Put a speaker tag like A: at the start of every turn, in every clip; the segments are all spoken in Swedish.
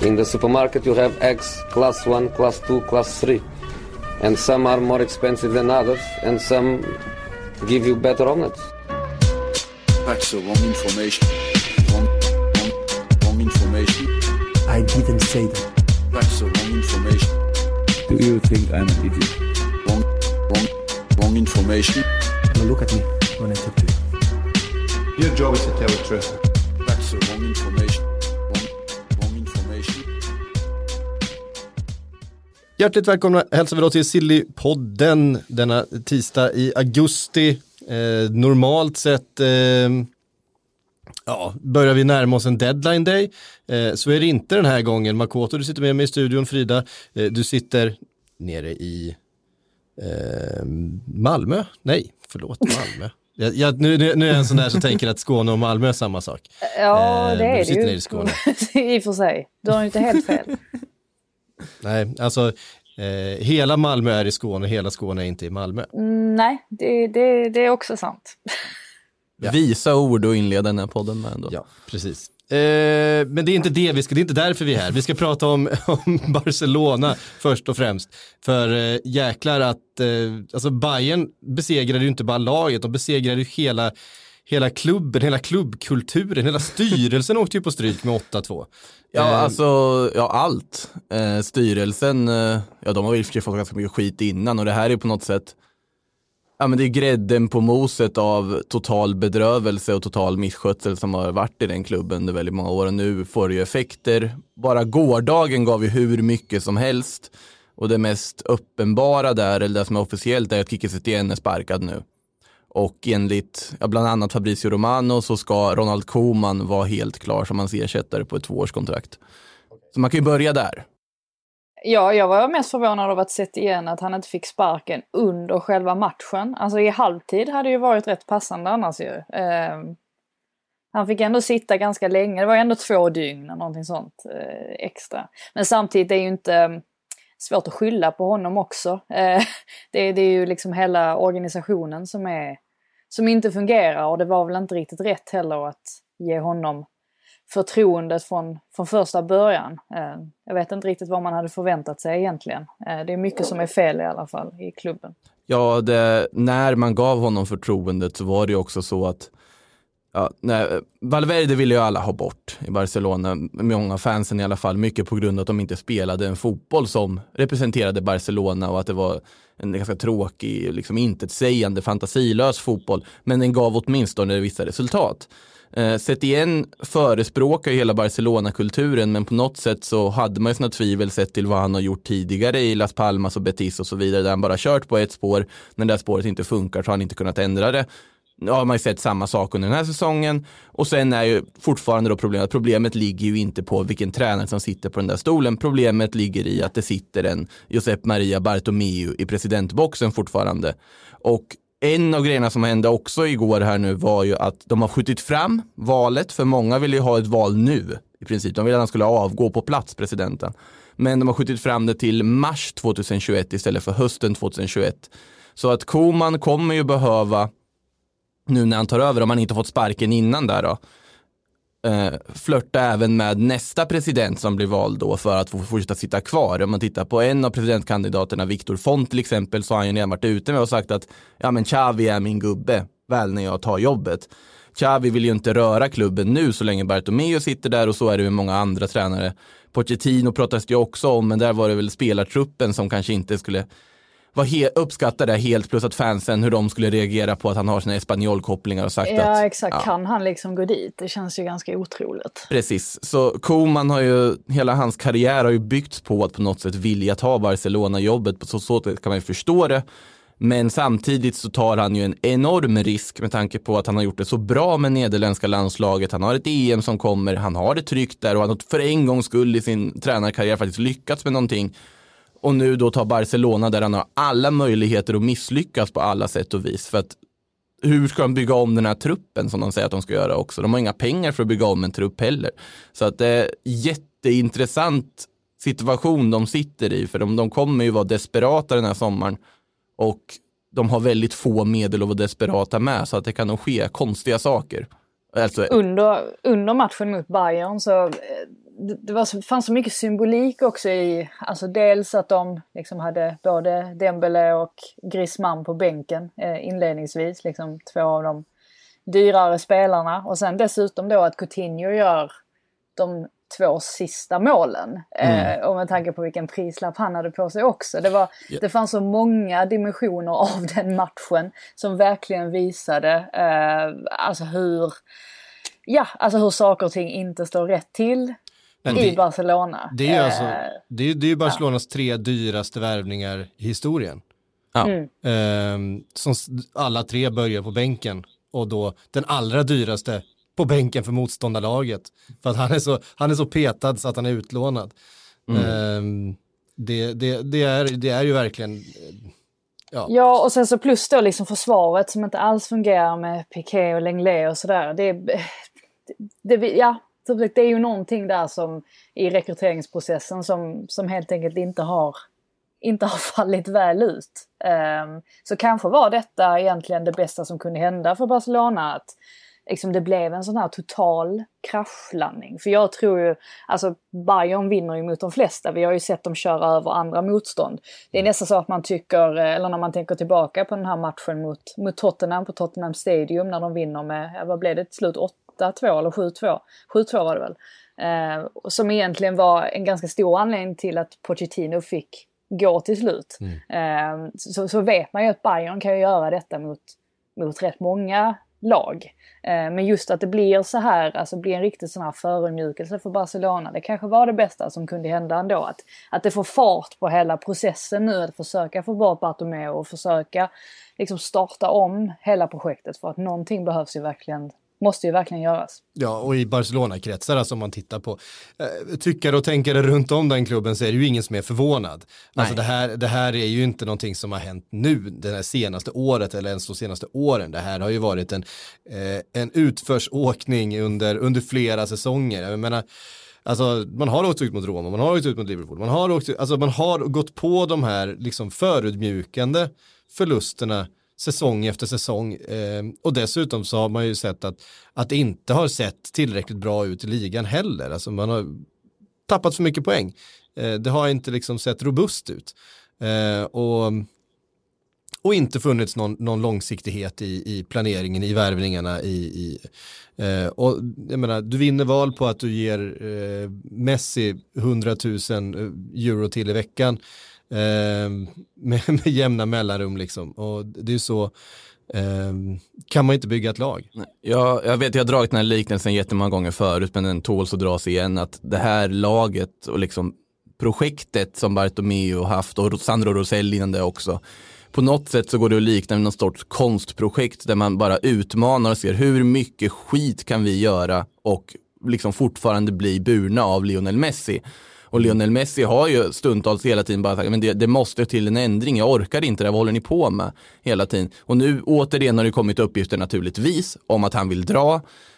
A: In the supermarket you have eggs class 1, class 2, class 3. And some are more expensive than others, and some give you better omelets.
B: That's the wrong information. Wrong information.
C: I didn't say that.
B: That's the wrong information.
D: Do you think I'm an idiot?
B: Wrong information.
C: Now look at me when I talk to you.
E: Your job is to tell the truth.
B: That's the wrong information. Wrong information.
F: Hjärtligt välkomna hälsar vi då till Sillypodden denna tisdag i augusti. Normalt sett börjar vi närma oss en deadline day. Så är det inte den här gången. Makoto, du sitter med mig i studion. Frida, du sitter nere i Malmö. Nej, förlåt, Malmö. Nu är jag en sån där som tänker att Skåne och Malmö är samma sak.
G: Ja, det är det ju.
F: Nere i Skåne.
G: I och för sig. Du har ju inte helt fel.
F: Nej, alltså hela Malmö är i Skåne, hela Skåne är inte i Malmö.
G: Nej, det är också sant.
H: Ja. Visa ord och inleda den här podden med ändå.
F: Ja, precis. Men det är inte det det är inte därför vi är här. Vi ska prata om Barcelona först och främst. För jäklar att alltså Bayern besegrade ju inte bara laget, de besegrade ju hela klubben, hela klubbkulturen, hela styrelsen åkte ju på stryk med 8-2.
H: Allt. Styrelsen, de har ju fått ganska mycket skit innan och det här är på något sätt, men det är grädden på moset av total bedrövelse och total misskötsel som har varit i den klubben under väldigt många år och nu får det ju effekter. Bara gårdagen gav ju hur mycket som helst och det mest uppenbara där, eller det som är officiellt, är att Quique Setién är sparkad nu. Och enligt bland annat Fabrizio Romano så ska Ronald Koeman vara helt klar som hans ersättare på ett 2-årskontrakt. Så man kan ju börja där.
G: Ja, jag var mest förvånad av att sett igen att han inte fick sparken under själva matchen. Alltså i halvtid hade ju varit rätt passande annars ju. Han fick ändå sitta ganska länge. Det var ändå 2 dygn eller någonting sånt extra. Men samtidigt är det ju inte svårt att skylla på honom också. Det är ju liksom hela organisationen som inte fungerar. Och det var väl inte riktigt rätt heller att ge honom förtroendet från första början. Jag vet inte riktigt vad man hade förväntat sig egentligen. Det är mycket som är fel i alla fall i klubben.
H: Ja, när man gav honom förtroendet så var det också så att Valverde ville ju alla ha bort i Barcelona, många fansen i alla fall, mycket på grund av att de inte spelade en fotboll som representerade Barcelona och att det var en ganska tråkig, liksom intetsägande, fantasilös fotboll, men den gav åtminstone vissa resultat. Setién förespråkar ju hela Barcelona-kulturen, men på något sätt så hade man ju sina tvivel sett till vad han har gjort tidigare i Las Palmas och Betis och så vidare, där han bara kört på ett spår. När det där spåret inte funkar så har han inte kunnat ändra det. Nu har man ju sett samma sak under den här säsongen och sen är ju fortfarande då problemet ligger ju inte på vilken tränare som sitter på den där stolen. Problemet ligger i att det sitter en Josep Maria Bartomeu i presidentboxen fortfarande. Och en av grejerna som hände också igår här nu var ju att de har skjutit fram valet, för många vill ju ha ett val nu i princip. De ville att han skulle avgå på plats, presidenten. Men de har skjutit fram det till mars 2021 istället för hösten 2021. Så att Koeman kommer ju behöva, nu när han tar över, om han inte fått sparken innan där då, flörta även med nästa president som blir vald då för att få fortsätta sitta kvar. Om man tittar på en av presidentkandidaterna, Victor Font till exempel, så har han ju redan varit ute med och sagt att men Xavi är min gubbe väl när jag tar jobbet. Xavi vill ju inte röra klubben nu så länge Bartomeu sitter där, och så är det med många andra tränare. Pochettino pratas det ju också om, men där var det väl spelartruppen som kanske inte skulle uppskattar det helt, plus att fansen, hur de skulle reagera på att han har sina espanjolkopplingar och sagt att...
G: Ja, exakt. Kan han liksom gå dit? Det känns ju ganska otroligt.
H: Precis. Så Koeman har ju, hela hans karriär har ju byggts på att på något sätt vilja ta Barcelona-jobbet. På så kan man ju förstå det. Men samtidigt så tar han ju en enorm risk med tanke på att han har gjort det så bra med nederländska landslaget. Han har ett EM som kommer, han har det tryggt där och han har för en gångs skull i sin tränarkarriär faktiskt lyckats med någonting. Och nu då tar Barcelona där han har alla möjligheter att misslyckas på alla sätt och vis. För att hur ska de bygga om den här truppen som de säger att de ska göra också? De har inga pengar för att bygga om en trupp heller. Så att det är jätteintressant situation de sitter i. För de kommer ju vara desperata den här sommaren. Och de har väldigt få medel att vara desperata med. Så att det kan nog ske konstiga saker. Alltså,
G: under matchen mot Bayern så fanns så mycket symbolik också i, alltså dels att de liksom hade både Dembélé och Griezmann på bänken inledningsvis, liksom 2 av de dyrare spelarna, och sen dessutom då att Coutinho gör de 2 sista målen och med tanke på vilken prislapp han hade på sig också. Det fanns så många dimensioner av den matchen som verkligen visade alltså hur saker och ting inte står rätt till i Barcelona.
F: Det är ju Barcelonas 3 dyraste värvningar i historien.
H: Ja.
F: Som alla 3 börjar på bänken, och då den allra dyraste på bänken för motståndarlaget. För att han är så petad så att han är utlånad. Det är ju verkligen...
G: Ja, och sen så plus då liksom försvaret som inte alls fungerar med Piqué och Lenglet och sådär. Det är ju någonting där som i rekryteringsprocessen som helt enkelt inte har fallit väl ut. Så kanske var detta egentligen det bästa som kunde hända för Barcelona, att liksom det blev en sån här total kraschlandning. För jag tror ju, alltså Bayern vinner ju mot de flesta. Vi har ju sett dem köra över andra motstånd. Det är nästan så att man tycker, eller när man tänker tillbaka på den här matchen mot Tottenham på Tottenham Stadium, när de vinner med, vad blev det till slut, 8-2 eller 7-2? 7-2 var det väl. Som egentligen var en ganska stor anledning till att Pochettino fick gå till slut. Så vet man ju att Bayern kan ju göra detta mot rätt många lag. Men just att det blir så här, alltså blir en riktigt sån här förödmjukelse för Barcelona, det kanske var det bästa som kunde hända ändå, att det får fart på hela processen nu, att försöka få bort Bartomeu och försöka liksom starta om hela projektet, för att någonting måste ju verkligen göras.
F: Ja, och i Barcelona-kretsar, alltså om man tittar på tyckare och tänkare runt om den klubben, så är det ju ingen som är förvånad. Nej. Alltså det här är ju inte någonting som har hänt nu, det här senaste året eller ens de senaste åren. Det här har ju varit en utförsåkning under flera säsonger. Jag menar, alltså man har åkt ut mot Roma, man har åkt ut mot Liverpool, man har gått på de här liksom förödmjukande förlusterna säsong efter säsong, och dessutom så har man ju sett att det inte har sett tillräckligt bra ut i ligan heller. Alltså man har tappat för mycket poäng. Det har inte liksom sett robust ut, och inte funnits någon långsiktighet i planeringen, i värvningarna, och jag menar, du vinner val på att du ger Messi 100 000 euro till i veckan med jämna mellanrum liksom. Och det är ju så, kan man inte bygga ett lag.
H: Jag vet, jag har dragit den här liknelsen jättemånga gånger förut, men den tåls att dras igen, att det här laget och liksom projektet som Bartomeu har haft, och Sandro Rosell innan det också, på något sätt så går det att likna med någon sorts konstprojekt där man bara utmanar och ser hur mycket skit kan vi göra och liksom fortfarande bli burna av Lionel Messi. Och Lionel Messi har ju stundtals hela tiden bara sagt, men det måste till en ändring, jag orkar inte det, vad håller ni på med hela tiden? Och nu återigen har det kommit uppgifter naturligtvis om att han vill dra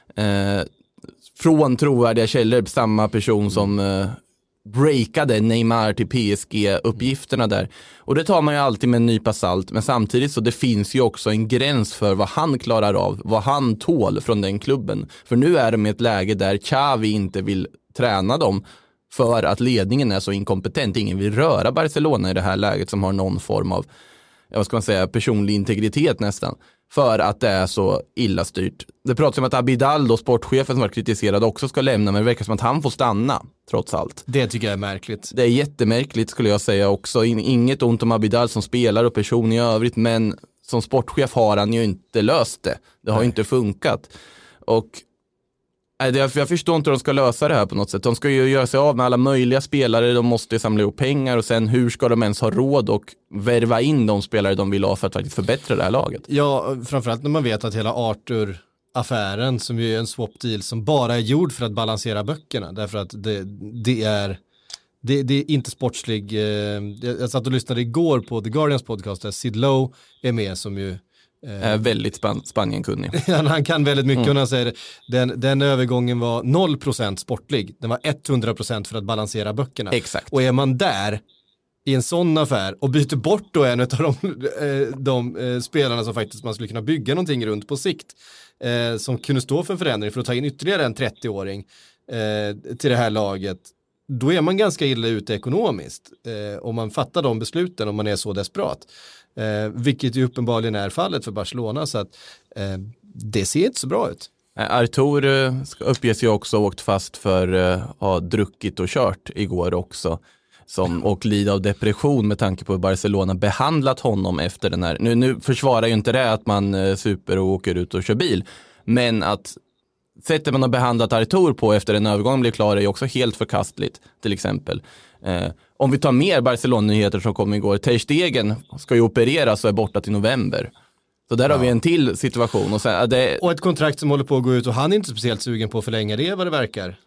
H: från trovärdiga källor, samma person som breakade Neymar till PSG-uppgifterna där. Och det tar man ju alltid med en nypa salt, men samtidigt så det finns ju också en gräns för vad han klarar av, vad han tål från den klubben. För nu är de i ett läge där Xavi inte vill träna dem för att ledningen är så inkompetent. Ingen vill röra Barcelona i det här läget, som har någon form av, vad ska man säga, personlig integritet nästan. För att det är så illa styrt. Det pratas om att Abidal, då sportchefen som var kritiserad, också ska lämna, men det verkar som att han får stanna trots allt.
F: Det tycker jag är märkligt.
H: Det är jättemärkligt skulle jag säga också. Inget ont om Abidal som spelare och person i övrigt, men som sportchef har han ju inte löst det. Det har ju inte funkat. Och jag förstår inte hur de ska lösa det här på något sätt. De ska ju göra sig av med alla möjliga spelare, de måste samla ihop pengar, och sen hur ska de ens ha råd och värva in de spelare de vill ha för att faktiskt förbättra det här laget? Ja,
F: framförallt när man vet att hela Arthur-affären, som ju är en swap-deal som bara är gjord för att balansera böckerna, därför att det är inte sportslig. Jag satt och lyssnade igår på The Guardians podcast där Sid Lowe är med, som ju
H: är väldigt Spanien-kunnig.
F: Han kan väldigt mycket, och han säger den övergången var 0% sportlig. Den var 100% för att balansera böckerna.
H: Exakt.
F: Och är man där i en sån affär och byter bort då en av de spelarna som faktiskt man skulle kunna bygga någonting runt på sikt, som kunde stå för en förändring för att ta in ytterligare en 30-åring, till det här laget, då är man ganska illa ute ekonomiskt. Om man fattar de besluten, om man är så desperat. Vilket ju uppenbarligen är fallet för Barcelona, så att det ser inte så bra ut.
H: Artur uppges ju också åkt fast för att ha druckit och kört igår också. Och lida av depression med tanke på hur Barcelona behandlat honom efter den här. Nu försvarar ju inte det att man super och åker ut och kör bil. Men att sättet man har behandlat Artur på efter en övergång blir klar är ju också helt förkastligt, till exempel. Om vi tar mer Barcelona-nyheter som kom igår. Ter Stegen ska ju opereras och är borta till november. Så där har vi en till situation. Och
F: ett kontrakt som håller på att gå ut, och han är inte speciellt sugen på att förlänga det, vad det verkar.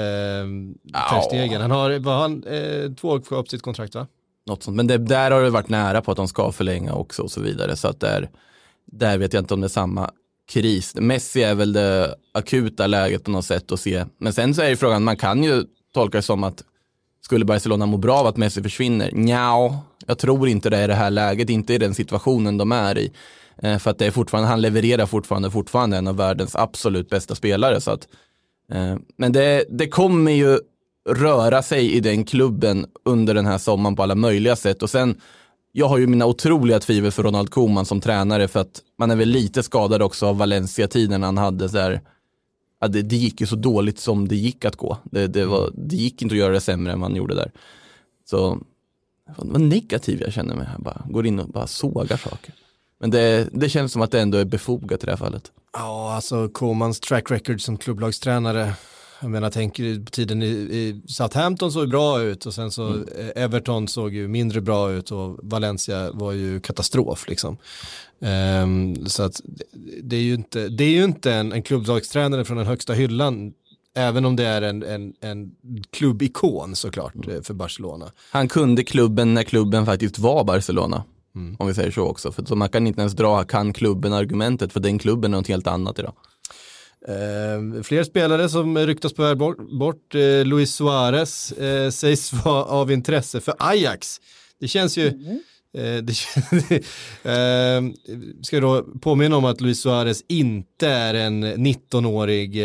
F: Ter Stegen. Han har 2 år kvar på sitt kontrakt, va?
H: Något sånt. Men där har det varit nära på att de ska förlänga också och så vidare. Så att där vet jag inte om det är samma kris. Messi är väl det akuta läget på något sätt att se. Men sen så är det frågan, man kan ju tolka det som att skulle Barcelona må bra av att Messi försvinner? Nja, jag tror inte det är det här läget, inte i den situationen de är i. För att det är fortfarande, han levererar fortfarande en av världens absolut bästa spelare. Så att, men det kommer ju röra sig i den klubben under den här sommaren på alla möjliga sätt. Och sen, jag har ju mina otroliga tvivel för Ronald Koeman som tränare, för att man är väl lite skadad också av Valencia-tiden han hade så här. Ja, det gick ju så dåligt som det gick att gå. Det gick inte att göra det sämre än man gjorde där. Så det var negativ jag känner mig. Jag bara går in och bara sågar saker. Men det känns som att det ändå är befogat i det här fallet.
F: Ja, alltså Koemans track record som klubblagstränare. Jag menar, tänker på tiden i Southampton såg ju bra ut, och sen så Everton såg ju mindre bra ut, och Valencia var ju katastrof liksom. Så att det är ju inte en klubbdagstränare från den högsta hyllan, även om det är en klubbikon såklart för Barcelona.
H: Han kunde klubben när klubben faktiskt var Barcelona, om vi säger så också. För så man kan inte ens dra kan klubben argumentet, för den klubben är något helt annat idag.
F: Fler spelare som ryktas på väg bort. Luis Suarez sägs vara av intresse för Ajax. Det känns ju ska då påminna om att Luis Suarez inte är en 19-årig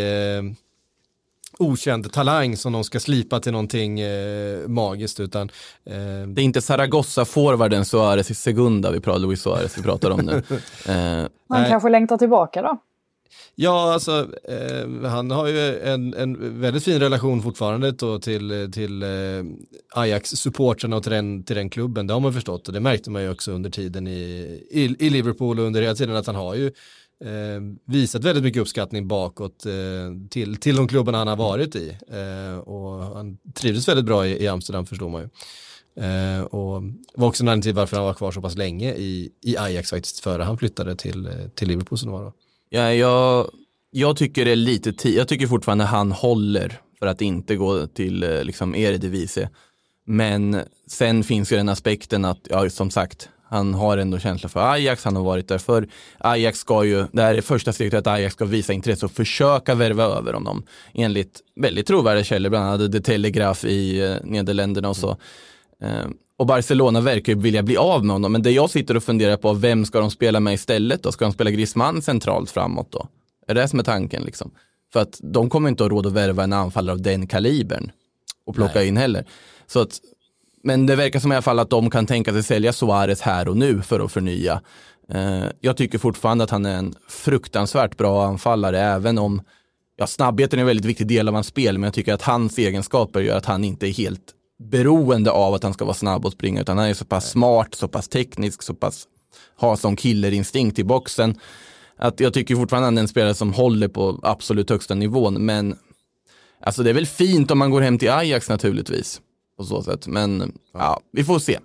F: okänd talang som de ska slipa till någonting magiskt, utan
H: det är inte Zaragoza-forwarden Suarez i Segunda Luis Suarez vi pratar om nu.
G: Han kanske längtar tillbaka då?
F: Ja, alltså han har ju en väldigt fin relation fortfarande då till Ajax-supporterna och till den klubben. Det har man förstått, och det märkte man ju också under tiden i Liverpool, och under hela tiden att han har ju visat väldigt mycket uppskattning bakåt till de klubbarna han har varit i. Och han trivdes väldigt bra i Amsterdam, förstår man ju. Och var också en anledning till varför han var kvar så pass länge i Ajax faktiskt, före han flyttade till Liverpool som det var då.
H: Ja, jag tycker det är lite jag tycker fortfarande han håller för att inte gå till liksom Eredivisie. Men sen finns ju den aspekten att, ja, som sagt, han har ändå känsla för Ajax, han har varit där för Ajax ska ju, det här är första steget att Ajax ska visa intresse och försöka värva över honom. Enligt väldigt trovärdiga källor, bland annat The Telegraph i Nederländerna och så. Och Barcelona verkar ju vilja bli av med honom. Men det jag sitter och funderar på, vem ska de spela med istället då? Ska de spela Griezmann centralt framåt då? Är det som är tanken liksom? För att de kommer inte att ha råd att värva en anfallare av den kalibern och plocka in heller. Så att, men det verkar som i alla fall att de kan tänka sig sälja Suarez här och nu för att förnya. Jag tycker fortfarande att han är en fruktansvärt bra anfallare, även om snabbheten är en väldigt viktig del av hans spel, men jag tycker att hans egenskaper gör att han inte är helt beroende av att han ska vara snabb och springa, utan han är så pass smart, så pass teknisk, så pass har som killerinstinkt i boxen, att jag tycker fortfarande att han är en spelare som håller på absolut högsta nivån. Men alltså det är väl fint om man går hem till Ajax naturligtvis på så sätt, men ja, vi får se.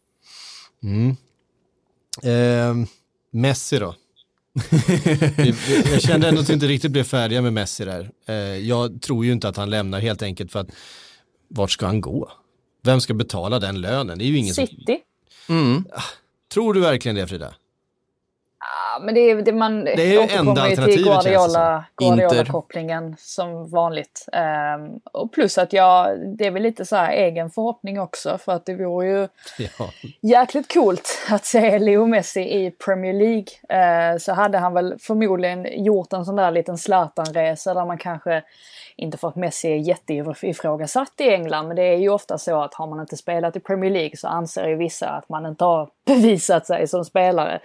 F: Messi då? Jag kände ändå att vi inte riktigt blev färdiga med Messi där. Jag tror ju inte att han lämnar, helt enkelt för att vart ska han gå? Vem ska betala den lönen? Det är ju ingen
G: City.
F: Tror du verkligen det, Frida?
G: Ja, men det är ju
F: enda alternativet,
G: till
F: känns det som.
G: Guardiola-kopplingen som vanligt. Och plus att det är väl lite så här egen förhoppning också, för att det vore ju jäkligt coolt att se Leo Messi i Premier League. Så hade han väl förmodligen gjort en sån där liten Zlatan-resa där man kanske inte för att Messi är jätteifrågasatt i England, men det är ju ofta så att har man inte spelat i Premier League så anser ju vissa att man inte har bevisat sig som spelare.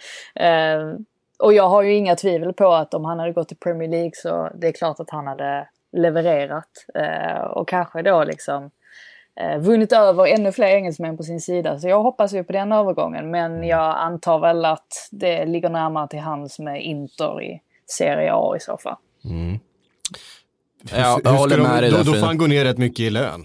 G: Och jag har ju inga tvivel på att om han hade gått till Premier League så det är klart att han hade levererat och kanske då liksom vunnit över ännu fler engelsmän på sin sida. Så jag hoppas ju på den övergången, men jag antar väl att det ligger närmare till hands med Inter i Serie A i så fall.
H: Mm. Jag håller med dig.
F: Då får han gå ner rätt mycket i lön.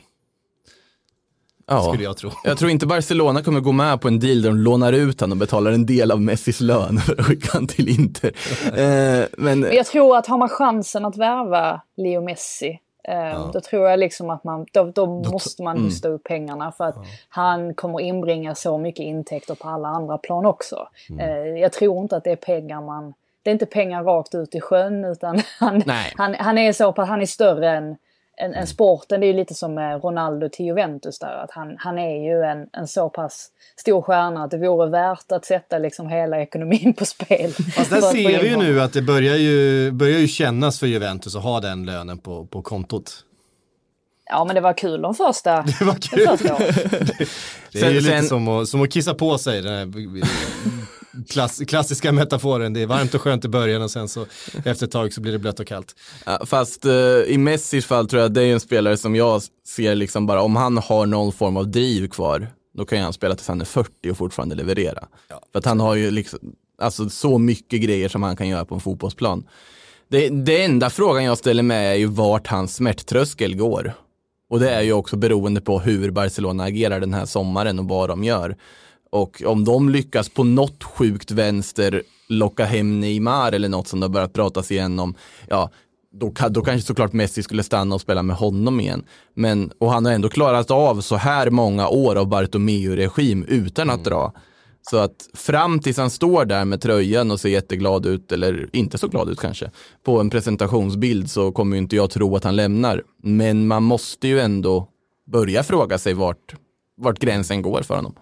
H: Ja.
F: Skulle jag tro.
H: Jag tror inte Barcelona kommer gå med på en deal där de lånar ut han och betalar en del av Messis lön för att skicka han till Inter. Men
G: jag tror att har man chansen att värva Leo Messi, då tror jag liksom att då måste man hosta upp pengarna, för att han kommer inbringa så mycket intäkter på alla andra plan också. Jag tror inte att det är pengar det är inte pengar rakt ut i sjön, utan han är så pass, han är större än sporten. Det är ju lite som Ronaldo till Juventus där, att han är ju en så pass stor stjärna att det vore värt att sätta liksom hela ekonomin på spel.
F: Fast där ser vi ju nu att det börjar ju kännas för Juventus att ha den lönen på kontot.
G: Ja, men det var kul de första.
F: Det var kul. Det är ju lite som att kissa på sig, den här klassiska metaforen. Det är varmt och skönt i början och sen så efter ett tag så blir det blött och kallt.
H: Ja, fast i Messis fall tror jag det är en spelare som jag ser liksom bara, om han har någon form av driv kvar, då kan han spela tills han är 40 och fortfarande leverera. Ja. För att han har ju liksom, alltså så mycket grejer som han kan göra på en fotbollsplan. Det enda frågan jag ställer med är ju vart hans smärttröskel går. Och det är ju också beroende på hur Barcelona agerar den här sommaren och vad de gör. Och om de lyckas på något sjukt vänster locka hem Neymar eller något som det har börjat pratas igen om, ja, då kanske såklart Messi skulle stanna och spela med honom igen. Och han har ändå klarat av så här många år av Bartomeu-regim utan att dra. Så att fram tills han står där med tröjan och ser jätteglad ut, eller inte så glad ut kanske, på en presentationsbild, så kommer ju inte jag tro att han lämnar. Men man måste ju ändå börja fråga sig vart gränsen går för honom.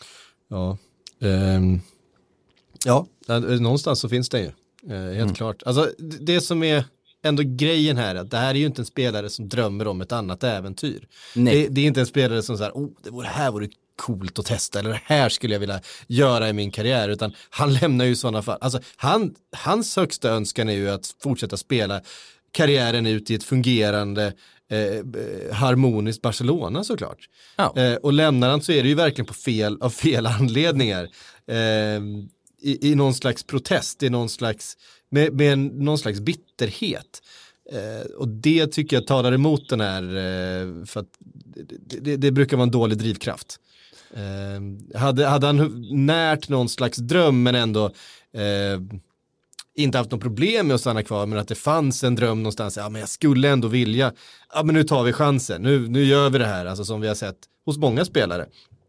F: Ja, någonstans så finns det ju. Helt klart. Alltså, det som är ändå grejen här, att det här är ju inte en spelare som drömmer om ett annat äventyr. Det är inte en spelare som säger, det här vore coolt att testa, eller det här skulle jag vilja göra i min karriär, utan han lämnar ju i sådana fall. Alltså, hans högsta önskan är ju att fortsätta spela karriären ut i ett fungerande harmoniskt Barcelona, såklart. Ja. Och lämnar han så är det ju verkligen av fel anledningar. I någon slags protest, i någon slags med någon slags bitterhet. Och det tycker jag talar emot den här, för att det brukar vara en dålig drivkraft. Hade han närt någon slags dröm, men ändå inte haft något problem med att stanna kvar, men att det fanns en dröm någonstans, men jag skulle ändå vilja, men nu tar vi chansen, nu gör vi det här, alltså som vi har sett hos många spelare.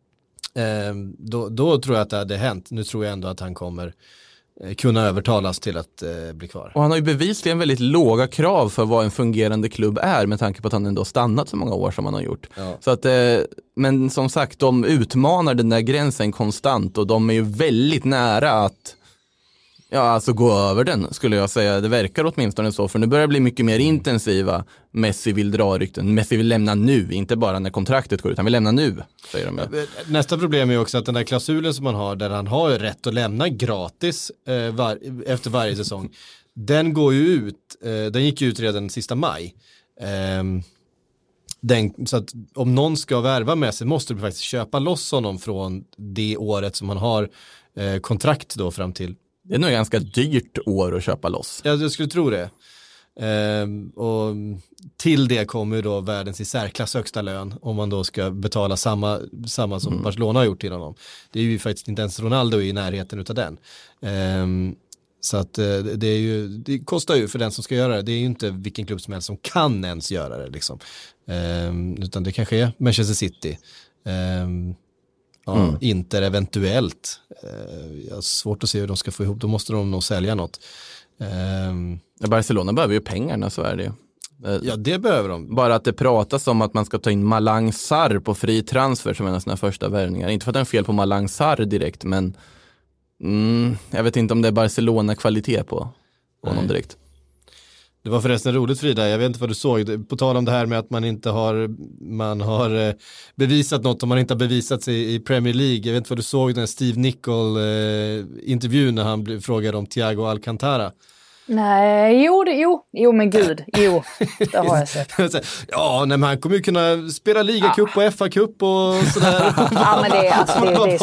F: Då tror jag att det hade hänt. Nu tror jag ändå att han kommer kunna övertalas till att bli kvar. Och
H: han har ju bevisligen väldigt låga krav för vad en fungerande klubb är, med tanke på att han ändå stannat så många år som han har gjort. Ja. Så att, men som sagt, de utmanar den där gränsen konstant, och de är ju väldigt nära att gå över den, skulle jag säga. Det verkar åtminstone så, för nu börjar det bli mycket mer intensiva. Messi vill dra rykten. Messi vill lämna nu, inte bara när kontraktet går ut. Han vill lämna nu, säger de.
F: Nästa problem är också att den där klausulen som man har, där han har rätt att lämna gratis efter varje säsong, den går ju ut, den gick ut redan sista maj. Så att om någon ska värva Messi måste du faktiskt köpa loss honom från det året som han har kontrakt då fram till.
H: Det är nog ganska dyrt år att köpa loss.
F: Ja, jag skulle tro det. Och till det kommer ju då världens i särklass högsta lön, om man då ska betala samma som Barcelona har gjort till honom. Det är ju faktiskt inte ens Ronaldo i närheten utav den. Så att det kostar ju för den som ska göra det. Det är ju inte vilken klubb som helst som kan ens göra det liksom. Utan det kanske är Manchester City. Inter eventuellt. Jag har svårt att se hur de ska få ihop. Då måste de nog sälja något.
H: Barcelona behöver ju pengarna, så är det ju.
F: Ja, det behöver de.
H: Bara att det pratas om att man ska ta in Malang Sarr på fri transfer som en av sina första värvningar. Inte för att det är fel på Malang Sarr direkt, men jag vet inte om det är Barcelona-kvalitet på honom direkt.
F: Det var förresten roligt, Frida, jag vet inte vad du såg, på tal om det här med att man har bevisat något om man inte har bevisat sig i Premier League. Jag vet inte vad du såg den Steve Nicol intervjun när han frågade om Thiago Alcantara.
G: Nej, jo men gud, det har jag sett.
F: Ja, men han kommer ju kunna spela ligacup och FA-cup och sådär.
G: Ja, men det är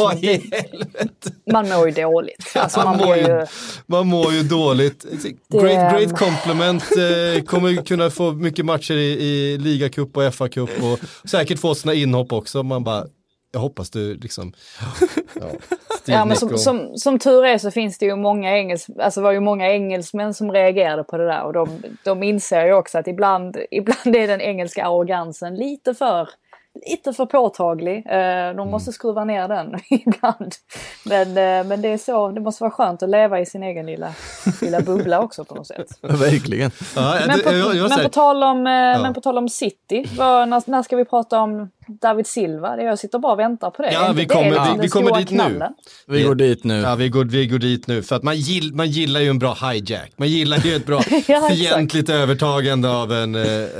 G: man mår ju dåligt. Alltså,
F: man mår ju dåligt. Great compliment. Kommer kunna få mycket matcher i ligacup och FA-cup och säkert få sina inhopp också. Man bara, jag hoppas du liksom...
G: Ja, men som tur är så finns det ju många engelsmän som reagerade på det där, och de inser ju också att ibland är den engelska arrogansen lite för påtaglig. De måste skruva ner den ibland. Men det är så, det måste vara skönt att leva i sin egen lilla bubbla också på något sätt.
H: Verkligen.
G: Men på tal om City, när ska vi prata om David Silva? Jag sitter bara och väntar på det.
F: Ja, vi kommer dit nu.
H: Vi går dit nu.
F: Ja, vi går dit nu. För att man gillar ju en bra hijack. Man gillar ju ett bra fientligt övertagande av en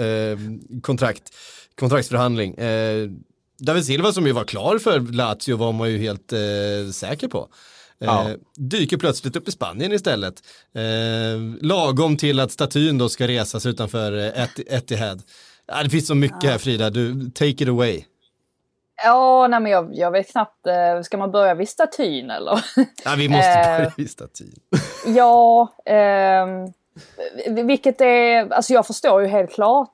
F: kontraktsförhandling. David Silva, som ju var klar för Lazio, var man ju helt säker på. Dyker plötsligt upp i Spanien istället. Lagom till att statyn då ska resas utanför Etihad. Det finns så mycket här, Frida. Du, take it away.
G: Ja, nej, men jag vet knappt. Ska man börja vid statyn eller?
F: Ja, vi måste börja vid statyn.
G: Ja, vilket är... Alltså jag förstår ju helt klart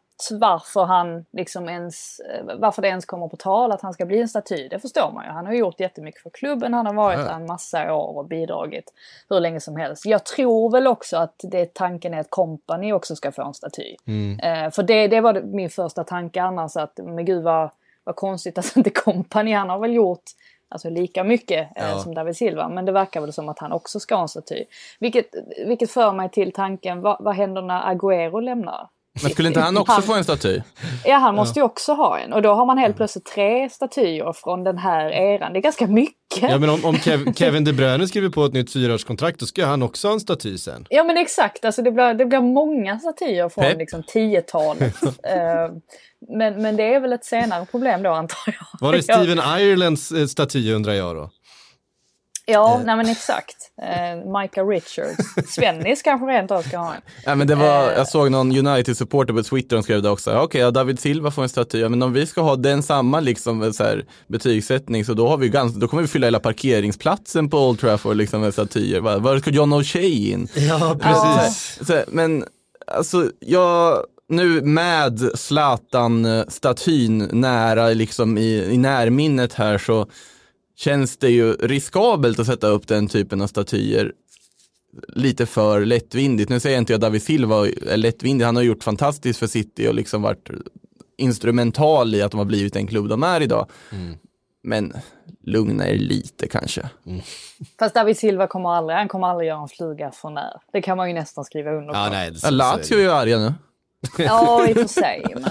G: varför det ens kommer på tal att han ska bli en staty. Det förstår man ju. Han har gjort jättemycket för klubben. Han har varit en massa år och bidragit hur länge som helst. Jag tror väl också att tanken är att Kompany också ska få en staty. För det var min första tanke annars, att men gud vad konstigt att inte Kompany, han har väl gjort alltså lika mycket som David Silva, men det verkar väl som att han också ska ha en staty. Vilket för mig till tanken, vad händer när Agüero lämnar?
H: Men skulle inte han också få en staty?
G: Ja, han måste ju också ha en. Och då har man helt plötsligt 3 statyer från den här eran. Det är ganska mycket.
F: Ja, men om Kevin De Bruyne skriver på ett nytt 4-årskontrakt, då ska han också ha en staty sen.
G: Ja, men exakt. Alltså det blir många statyer från liksom 10-talet. Men det är väl ett senare problem då, antar jag.
F: Var det Steven Irelands staty, undrar jag då?
G: Ja, nej men exakt. Micah Richards. Svennis kanske rent av ska ha en.
H: Ja, men det var, jag såg någon United-supporter på Twitter, och skrev det också. Okej, David Silva får en staty. Men om vi ska ha den samma liksom, så här, betygssättning, så då kommer vi fylla hela parkeringsplatsen på Old Trafford liksom, med statyer. Var ska John O'Shea in?
F: Ja, precis.
H: Men alltså, nu med Zlatan-statyn nära liksom, i närminnet här, så känns det ju riskabelt att sätta upp den typen av statyer lite för lättvindigt. Nu säger jag inte att David Silva är lättvindig. Han har gjort fantastiskt för City och liksom varit instrumental i att de har blivit en klubb de är idag. Men lugna er lite kanske.
G: Fast David Silva kommer aldrig göra en fluga för när. Det kan man ju nästan skriva under på.
F: Ja, nej,
H: Lazio är ju arga nu.
G: Ja, i och för sig, men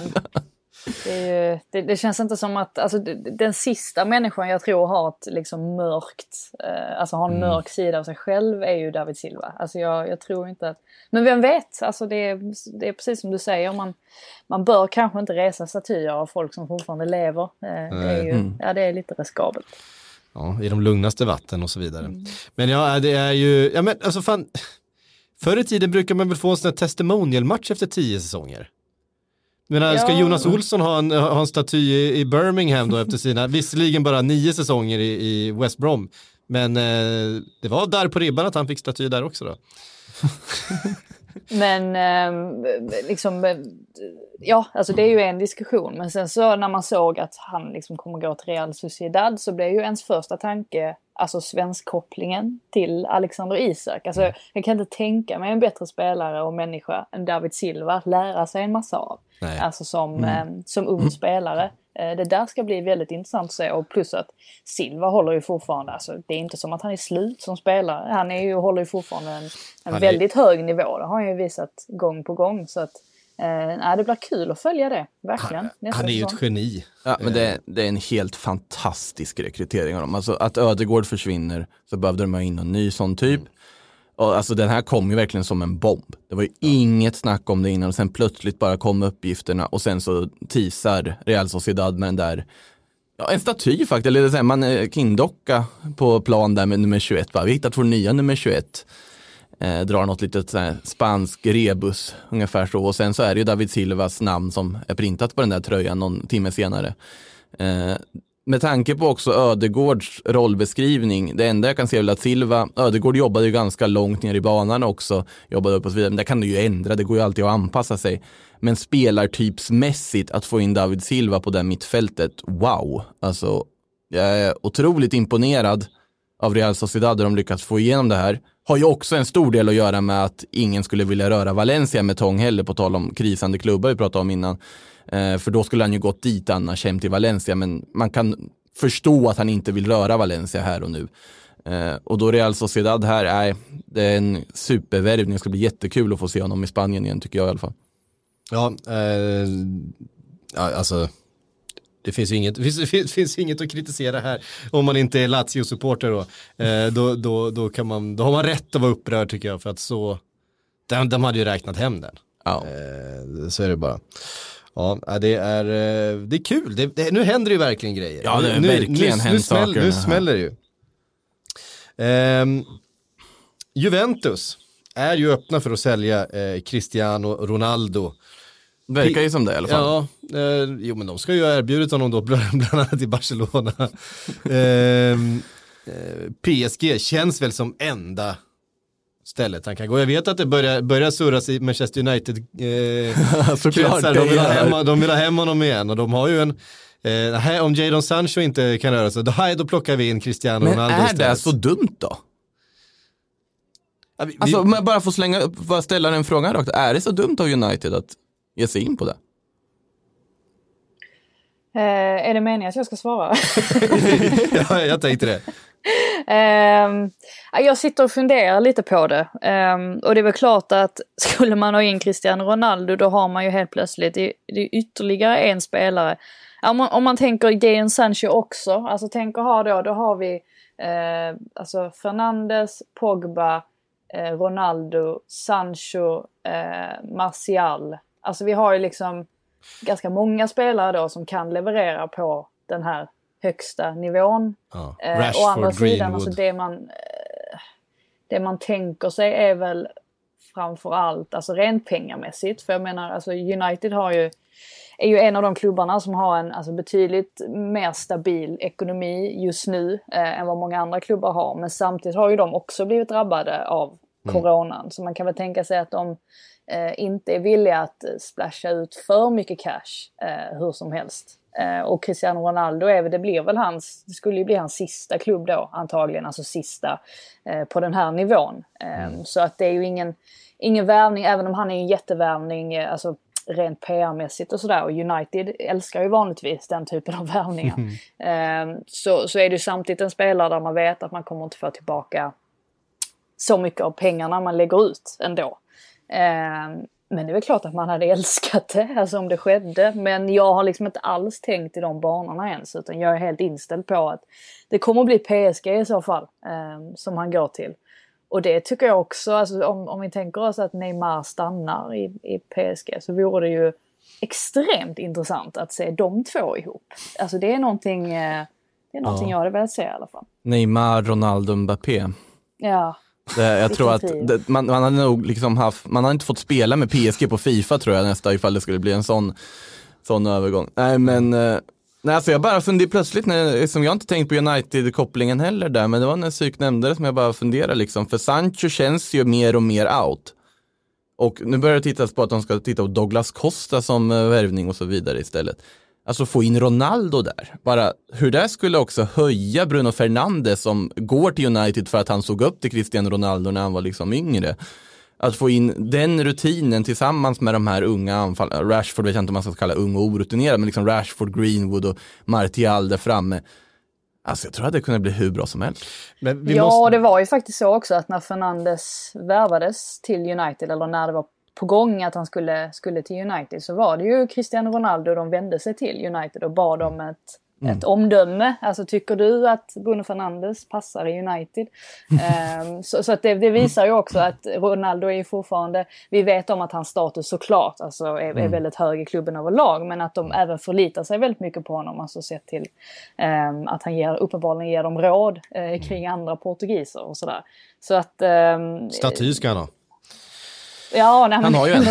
G: det känns inte som att alltså, den sista människan jag tror har ett liksom mörkt, alltså har en mörk sida av sig själv, är ju David Silva. Alltså jag tror inte att, men vem vet, alltså det är precis som du säger, man bör kanske inte resa statyer av folk som fortfarande lever. Det är ju, det är lite riskabelt.
F: Ja, i de lugnaste vatten och så vidare. Men ja, det är ju, ja men alltså fan, förr i tiden brukar man väl få en sån här testimonial-match efter 10 säsonger. Men ska Jonas Olsson ha en staty i Birmingham då efter sina, visserligen bara 9 säsonger i West Brom, men det var där på ribban att han fick staty där också då.
G: Men liksom, ja, alltså det är ju en diskussion, men sen så när man såg att han liksom kommer gå till Real Sociedad, så blev ju ens första tanke alltså svenskkopplingen till Alexander Isak. Alltså jag kan inte tänka mig en bättre spelare och människa än David Silva att lära sig en massa av. Alltså som ung spelare. Det där ska bli väldigt intressant att se. Och plus att Silva håller ju fortfarande, alltså, det är inte som att han är slut som spelare. Han håller ju fortfarande en väldigt hög nivå. Det har han ju visat gång på gång. Så att det blir kul att följa det, verkligen.
F: Han är ju ett geni.
H: Ja, men det är en helt fantastisk rekrytering av dem. Alltså att Ödegård försvinner så behövde de ha in en ny sån typ. Och alltså den här kom ju verkligen som en bomb. Det var ju inget snack om det innan och sen plötsligt bara kom uppgifterna och sen så teasar Real Sociedad med den där, en staty faktiskt, eller det man kindocka på plan där med nummer 21. Vi hittat vår nya nummer 21. Drar något litet så här spansk rebus ungefär så, och sen så är det ju David Silvas namn som är printat på den där tröjan någon timme senare. Med tanke på också Ödegårds rollbeskrivning, det enda jag kan se är att Ödegård jobbade ju ganska långt ner i banan också, jobbade upp och så vidare, men det kan du ju ändra, det går ju alltid att anpassa sig. Men spelartypsmässigt att få in David Silva på det mittfältet, wow! Alltså, jag är otroligt imponerad av Real Sociedad där de lyckats få igenom det här. Har ju också en stor del att göra med att ingen skulle vilja röra Valencia med tång heller, på tal om krisande klubbar vi pratade om innan. För då skulle han ju gått dit annars hem till Valencia, men man kan förstå att han inte vill röra Valencia här och nu. Och då Real Sociedad här, det är en supervärvning. Det ska bli jättekul att få se honom i Spanien igen, tycker jag i alla fall.
F: Ja, alltså det finns ju finns inget att kritisera här om man inte är Lazio-supporter då har man rätt att vara upprörd, tycker jag, för att så de hade ju räknat hem den.
H: Ja.
F: Så är det bara. Ja, det är kul. Nu händer det ju verkligen grejer.
H: Ja, det är verkligen hänt saker.
F: Nu smäller det ju. Juventus är ju öppna för att sälja Cristiano Ronaldo.
H: Verkar ju som det i alla fall.
F: Ja, jo, men de ska ju erbjudit honom då bland annat i Barcelona. PSG känns väl som enda stället han kan gå. Jag vet att det börjar surras i Manchester United kretsar. De vill ha hem honom igen, och de har ju om Jadon Sancho inte kan röra sig, då plockar vi in Cristiano Ronaldo.
H: Men är det så dumt då? Alltså, men bara få ställa den frågan rakt. Är det så dumt av United att ge sig in på det?
G: Är det meningen att jag ska svara?
F: Ja, jag tänkte det.
G: Jag sitter och funderar lite på det. Och det är väl klart att skulle man ha in Cristiano Ronaldo, då har man ju helt plötsligt det är ytterligare en spelare. Om man tänker Jadon Sancho också, alltså då har vi alltså Fernandes, Pogba, Ronaldo, Sancho, Martial. Alltså vi har ju liksom ganska många spelare då som kan leverera på den här högsta nivån.
F: Rashford,
G: å andra sidan,
F: Greenwood.
G: alltså det man tänker sig är väl framförallt alltså rent pengamässigt. För jag menar, alltså United är ju en av de klubbarna som har en alltså betydligt mer stabil ekonomi just nu än vad många andra klubbar har. Men samtidigt har ju de också blivit drabbade av coronan. Så man kan väl tänka sig att de inte är villiga att splasha ut för mycket cash hur som helst. Och Cristiano Ronaldo det skulle ju bli hans sista klubb då antagligen, alltså sista på den här nivån. Så att det är ju ingen värvning, även om han är en jättevärvning alltså rent PR-mässigt och sådär, och United älskar ju vanligtvis den typen av värvningar. Så är det ju samtidigt en spelare där man vet att man kommer inte få tillbaka så mycket av pengarna man lägger ut ändå. Men det är väl klart att man hade älskat det, alltså om det skedde. Men jag har liksom inte alls tänkt i de banorna ens, utan jag är helt inställd på att det kommer att bli PSG i så fall som han går till. Och det tycker jag också, alltså om vi tänker oss att Neymar stannar i PSG, så vore det ju extremt intressant att se de två ihop. Alltså det är någonting jag hade velat se i alla fall.
H: Neymar, Ronaldo, Mbappé.
G: Ja.
H: Jag tror att man hade nog liksom man har inte fått spela med PSG på FIFA, tror jag, nästa ifall det skulle bli en sån övergång. Nej, men alltså jag bara funderar plötsligt som jag inte tänkt på United-kopplingen heller där, men det var en psyk nämnde det som jag bara funderar liksom, för Sancho känns ju mer och mer out. Och nu börjar det tittas på att de ska titta på Douglas Costa som värvning och så vidare istället. Alltså få in Ronaldo där. Bara hur det skulle också höja Bruno Fernandes som går till United för att han såg upp till Cristiano Ronaldo när han var liksom yngre. Att få in den rutinen tillsammans med de här unga anfallarna. Rashford vet jag inte om man ska kalla ung och orutinerad, men liksom Rashford, Greenwood och Martial där framme. Alltså jag tror att det kunde bli hur bra som helst.
G: Men det var ju faktiskt så också att när Fernandes värvades till United, eller när det var på gång att han skulle till United, så var det ju Cristiano Ronaldo de vände sig till United och bad om ett omdöme. Alltså tycker du att Bruno Fernandes passar i United? Så att det visar ju också att Ronaldo är ju fortfarande, vi vet om att hans status såklart alltså är väldigt hög i klubben överlag, men att de även förlitar sig väldigt mycket på honom, alltså sett till att han uppenbarligen ger dem råd kring andra portugiser och sådär. Så att
F: staty ska han ha.
G: Ja, nej,
H: han har ju en.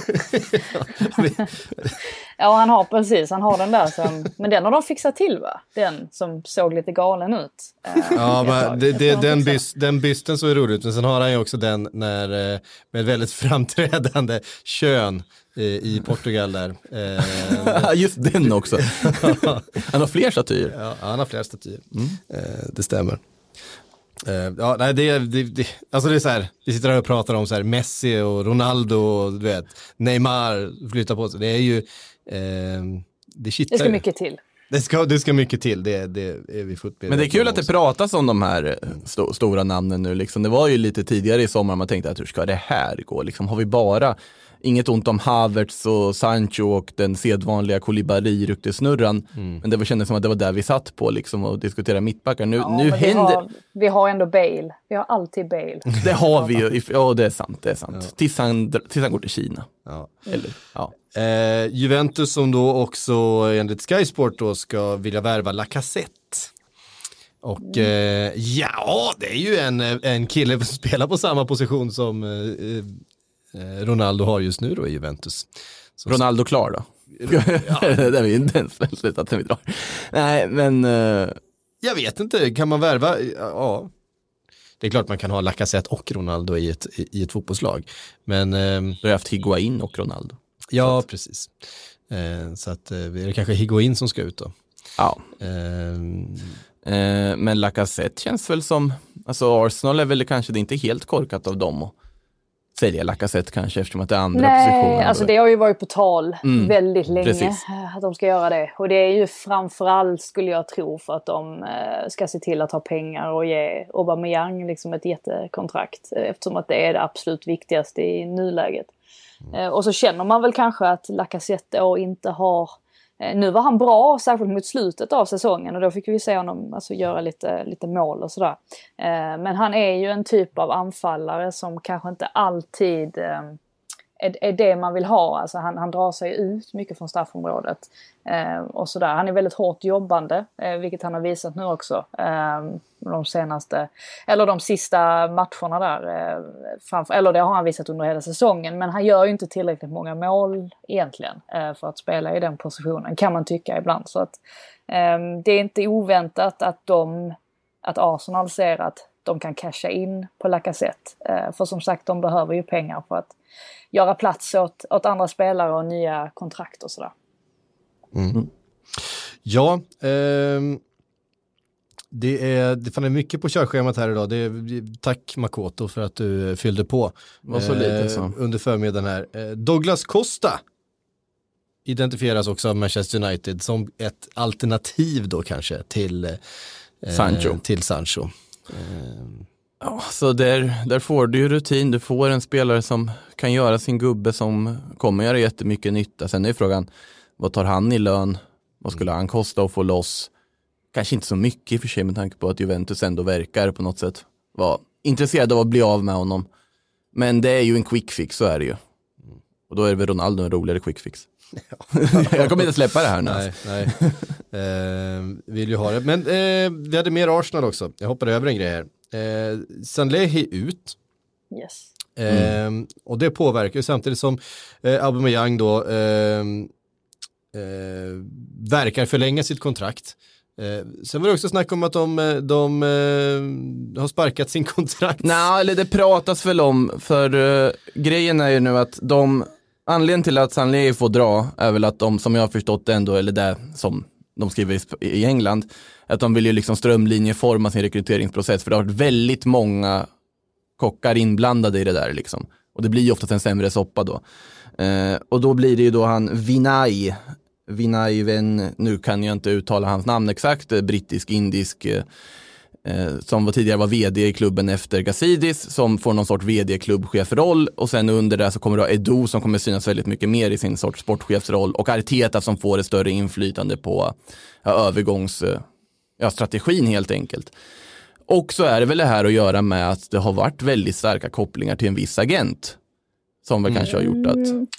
G: Ja, han har precis. Han har den där som... Men den har de fixat till, va? Den som såg lite galen ut.
F: Ja, men den bysten så är roligt. Men sen har han ju också den med ett väldigt framträdande kön i Portugal där.
H: Just den också. Han har fler statyer.
F: Ja, han har fler statyer. Det stämmer. Ja, nej, alltså det är så här, vi sitter här och pratar om så här Messi och Ronaldo och du vet, Neymar flyttar på sig. Det är ju det ska
G: mycket till.
F: Det ska mycket till, det är vi fullt.
H: Men det är kul att det pratas om de här stora namnen nu liksom. Det var ju lite tidigare i sommar man tänkte att hur ska det här gå liksom, har vi bara inget ont om Havertz och Sancho och den sedvanliga Koulibaly-ryktesnurran. Men det kändes som att det var där vi satt på liksom och diskutera mittbackar. Nu händer...
G: Vi har ändå Bale. Vi har alltid Bale.
H: Det har vi ju. Ja, det är sant. Ja. Tills han går till Kina.
F: Ja.
H: Eller, ja.
F: Juventus som då också enligt Sky Sport då ska vilja värva Lacazette. Och ja, det är ju en kille som spelar på samma position som... Ronaldo har just nu då i Juventus. Så
H: Ronaldo klar då? Ja. Det är ju inte ens slutat sen vi drar. Nej, men...
F: Jag vet inte, kan man värva? Ja. Det är klart man kan ha Lacazette och Ronaldo i ett fotbollslag. Men...
H: Du har haft Higuain och Ronaldo.
F: Ja, precis. Så att är det kanske Higuain som ska ut då?
H: Ja. Men Lacazette känns väl som... Alltså Arsenal är väl kanske det inte helt korkat av dem och sälja Lacazette kanske eftersom att det är andra positioner.
G: Nej, alltså det har ju varit på tal väldigt länge.
H: Precis.
G: Att de ska göra det. Och det är ju framförallt, skulle jag tro, för att de ska se till att ha pengar och ge Aubameyang liksom ett jättekontrakt. Eftersom att det är det absolut viktigaste i nuläget. Och så känner man väl kanske att Lacazette inte har... Nu var han bra, särskilt mot slutet av säsongen, och då fick vi se honom alltså göra lite mål och sådär. Men han är ju en typ av anfallare som kanske inte alltid är det man vill ha. Alltså han drar sig ut mycket från straffområdet och sådär. Han är väldigt hårt jobbande, vilket han har visat nu också. De sista matcherna där. Eller det har han visat under hela säsongen. Men han gör ju inte tillräckligt många mål egentligen för att spela i den positionen, kan man tycka ibland. Så att det är inte oväntat att Arsenal ser att de kan casha in på Lacazette. För som sagt, de behöver ju pengar för att göra plats åt andra spelare och nya kontrakt och sådär.
F: Ja, det är mycket på körschemat här idag. Tack Makoto för att du fyllde på.
H: Var så lite så.
F: Under förmiddagen här. Douglas Costa identifieras också av Manchester United som ett alternativ då kanske till Sancho.
H: Ja, så där får du ju rutin. Du får en spelare som kan göra sin gubbe, som kommer göra jättemycket nytta. Sen är frågan, vad tar han i lön? Vad skulle han kosta att få loss? Kanske inte så mycket i och för sig med tanke på att Juventus ändå verkar på något sätt vara intresserad av att bli av med honom. Men det är ju en quick fix, så är det ju. Och då är det väl Ronaldo en roligare quick fix. Jag kommer inte släppa det här nu.
F: Nej. Vill ju ha det. Men vi hade mer Arsenal också. Jag hoppade över en grej här. Sanlehi ut.
G: Yes.
F: Och det påverkar ju samtidigt som Aubameyang då verkar förlänga sitt kontrakt. Sen var det också snack om att de har sparkat sin kontrakt.
H: Nej, eller det pratas väl om, för grejen är ju nu att anledningen till att Sanlehi får dra är väl att de, som jag har förstått det ändå, eller det som de skriver i England, att de vill ju liksom strömlinjeforma sin rekryteringsprocess, för det har varit väldigt många kockar inblandade i det där liksom. Och det blir ju oftast en sämre soppa då. Och då blir det ju då han Vinay, nu kan jag inte uttala hans namn exakt, brittisk-indisk som tidigare var vd i klubben efter Gazidis, som får någon sorts vd-klubbchefroll, och sen under det så kommer då Edu som kommer synas väldigt mycket mer i sin sorts sportchefsroll, och Arteta som får ett större inflytande på strategin helt enkelt. Och så är det väl det här att göra med att det har varit väldigt starka kopplingar till en viss agent som väl kanske har gjort att...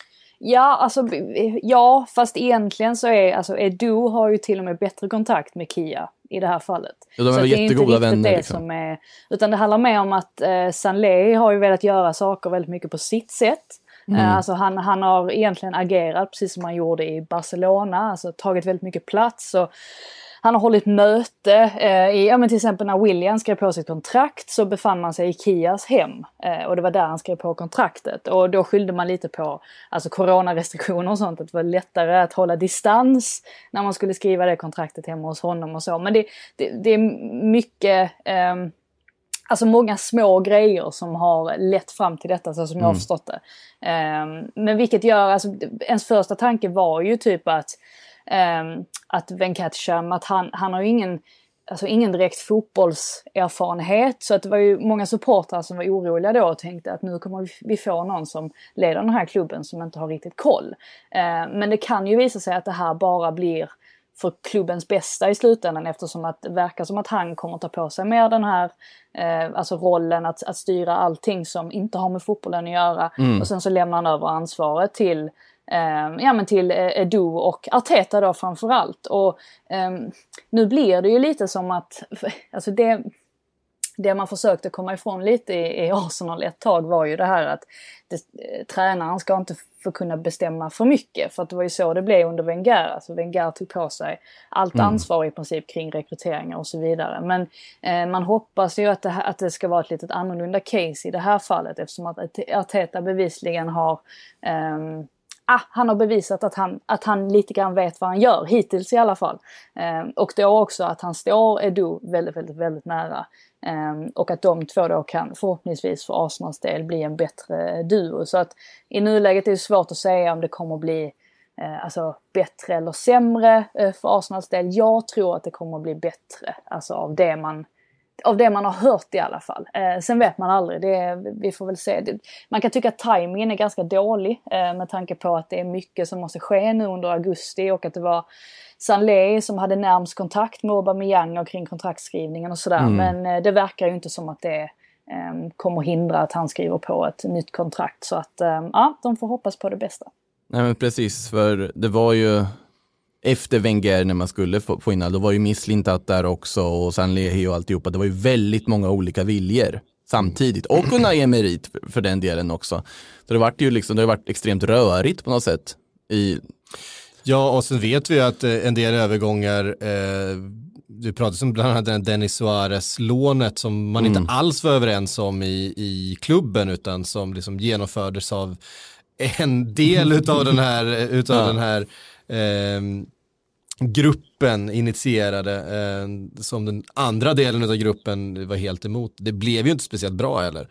G: Ja, fast egentligen så är Edu har ju till och med bättre kontakt med Kia i det här fallet.
H: Ja, de är
G: så
H: jättegoda vänner.
G: Liksom. Utan det handlar mer om att Sanlé har ju velat göra saker väldigt mycket på sitt sätt. Alltså han har egentligen agerat precis som han gjorde i Barcelona, alltså tagit väldigt mycket plats, och han har hållit möte till exempel när William skrev på sitt kontrakt så befann man sig i Kias hem, och det var där han skrev på kontraktet, och då skyllde man lite på coronarestriktioner och sånt, att det var lättare att hålla distans när man skulle skriva det kontraktet hemma hos honom och så, men det är mycket många små grejer som har lett fram till detta, så som jag har förstått det. Men vilket gör, ens första tanke var ju typ att Venkatesham, att han har ju ingen direkt fotbollserfarenhet, så att det var ju många supportrar som var oroliga då och tänkte att nu kommer vi få någon som leder den här klubben som inte har riktigt koll. Men det kan ju visa sig att det här bara blir för klubbens bästa i slutändan, eftersom att det verkar som att han kommer ta på sig mer den här rollen att styra allting som inte har med fotbollen att göra, och sen så lämnar han över ansvaret till Edu och Arteta då framförallt. Och nu blir det ju lite som att det man försökte komma ifrån lite i Arsenal ett tag var ju det här att tränaren ska inte få kunna bestämma för mycket, för att det var ju så det blev under Wenger. Alltså Wenger tog på sig allt ansvar i princip kring rekryteringar och så vidare. Men man hoppas ju att det ska vara ett litet annorlunda case i det här fallet, eftersom att Arteta bevisligen har han har bevisat att han lite grann vet vad han gör, hittills i alla fall. Och då också att han står Edu väldigt, väldigt, väldigt nära. Och att de två då kan förhoppningsvis för Arsenals del bli en bättre duo. Så att i nuläget är det svårt att säga om det kommer att bli bättre eller sämre för Arsenals del. Jag tror att det kommer att bli bättre, av det man har hört i alla fall. Sen vet man aldrig, vi får väl se. Man kan tycka att timingen är ganska dålig med tanke på att det är mycket som måste ske nu under augusti, och att det var Sanlé som hade närmast kontakt med Aubameyang och kring kontraktskrivningen och sådär. Men det verkar ju inte som att det kommer hindra att han skriver på ett nytt kontrakt. Så att de får hoppas på det bästa.
H: Nej, men precis, för det var ju efter Wenger när man skulle få in, då var ju misslintat där också, och Sanlé och alltihopa. Det var ju väldigt många olika viljor samtidigt, och Unai Emery för den delen också. Så det har varit extremt rörigt på något sätt
F: Ja, och sen vet vi att en del övergångar, vi pratade om bland annat den Denis Suarez-lånet som man inte alls var överens om i klubben, utan som liksom genomfördes av en del utav den här gruppen initierade, som den andra delen av gruppen var helt emot. Det blev ju inte speciellt bra heller.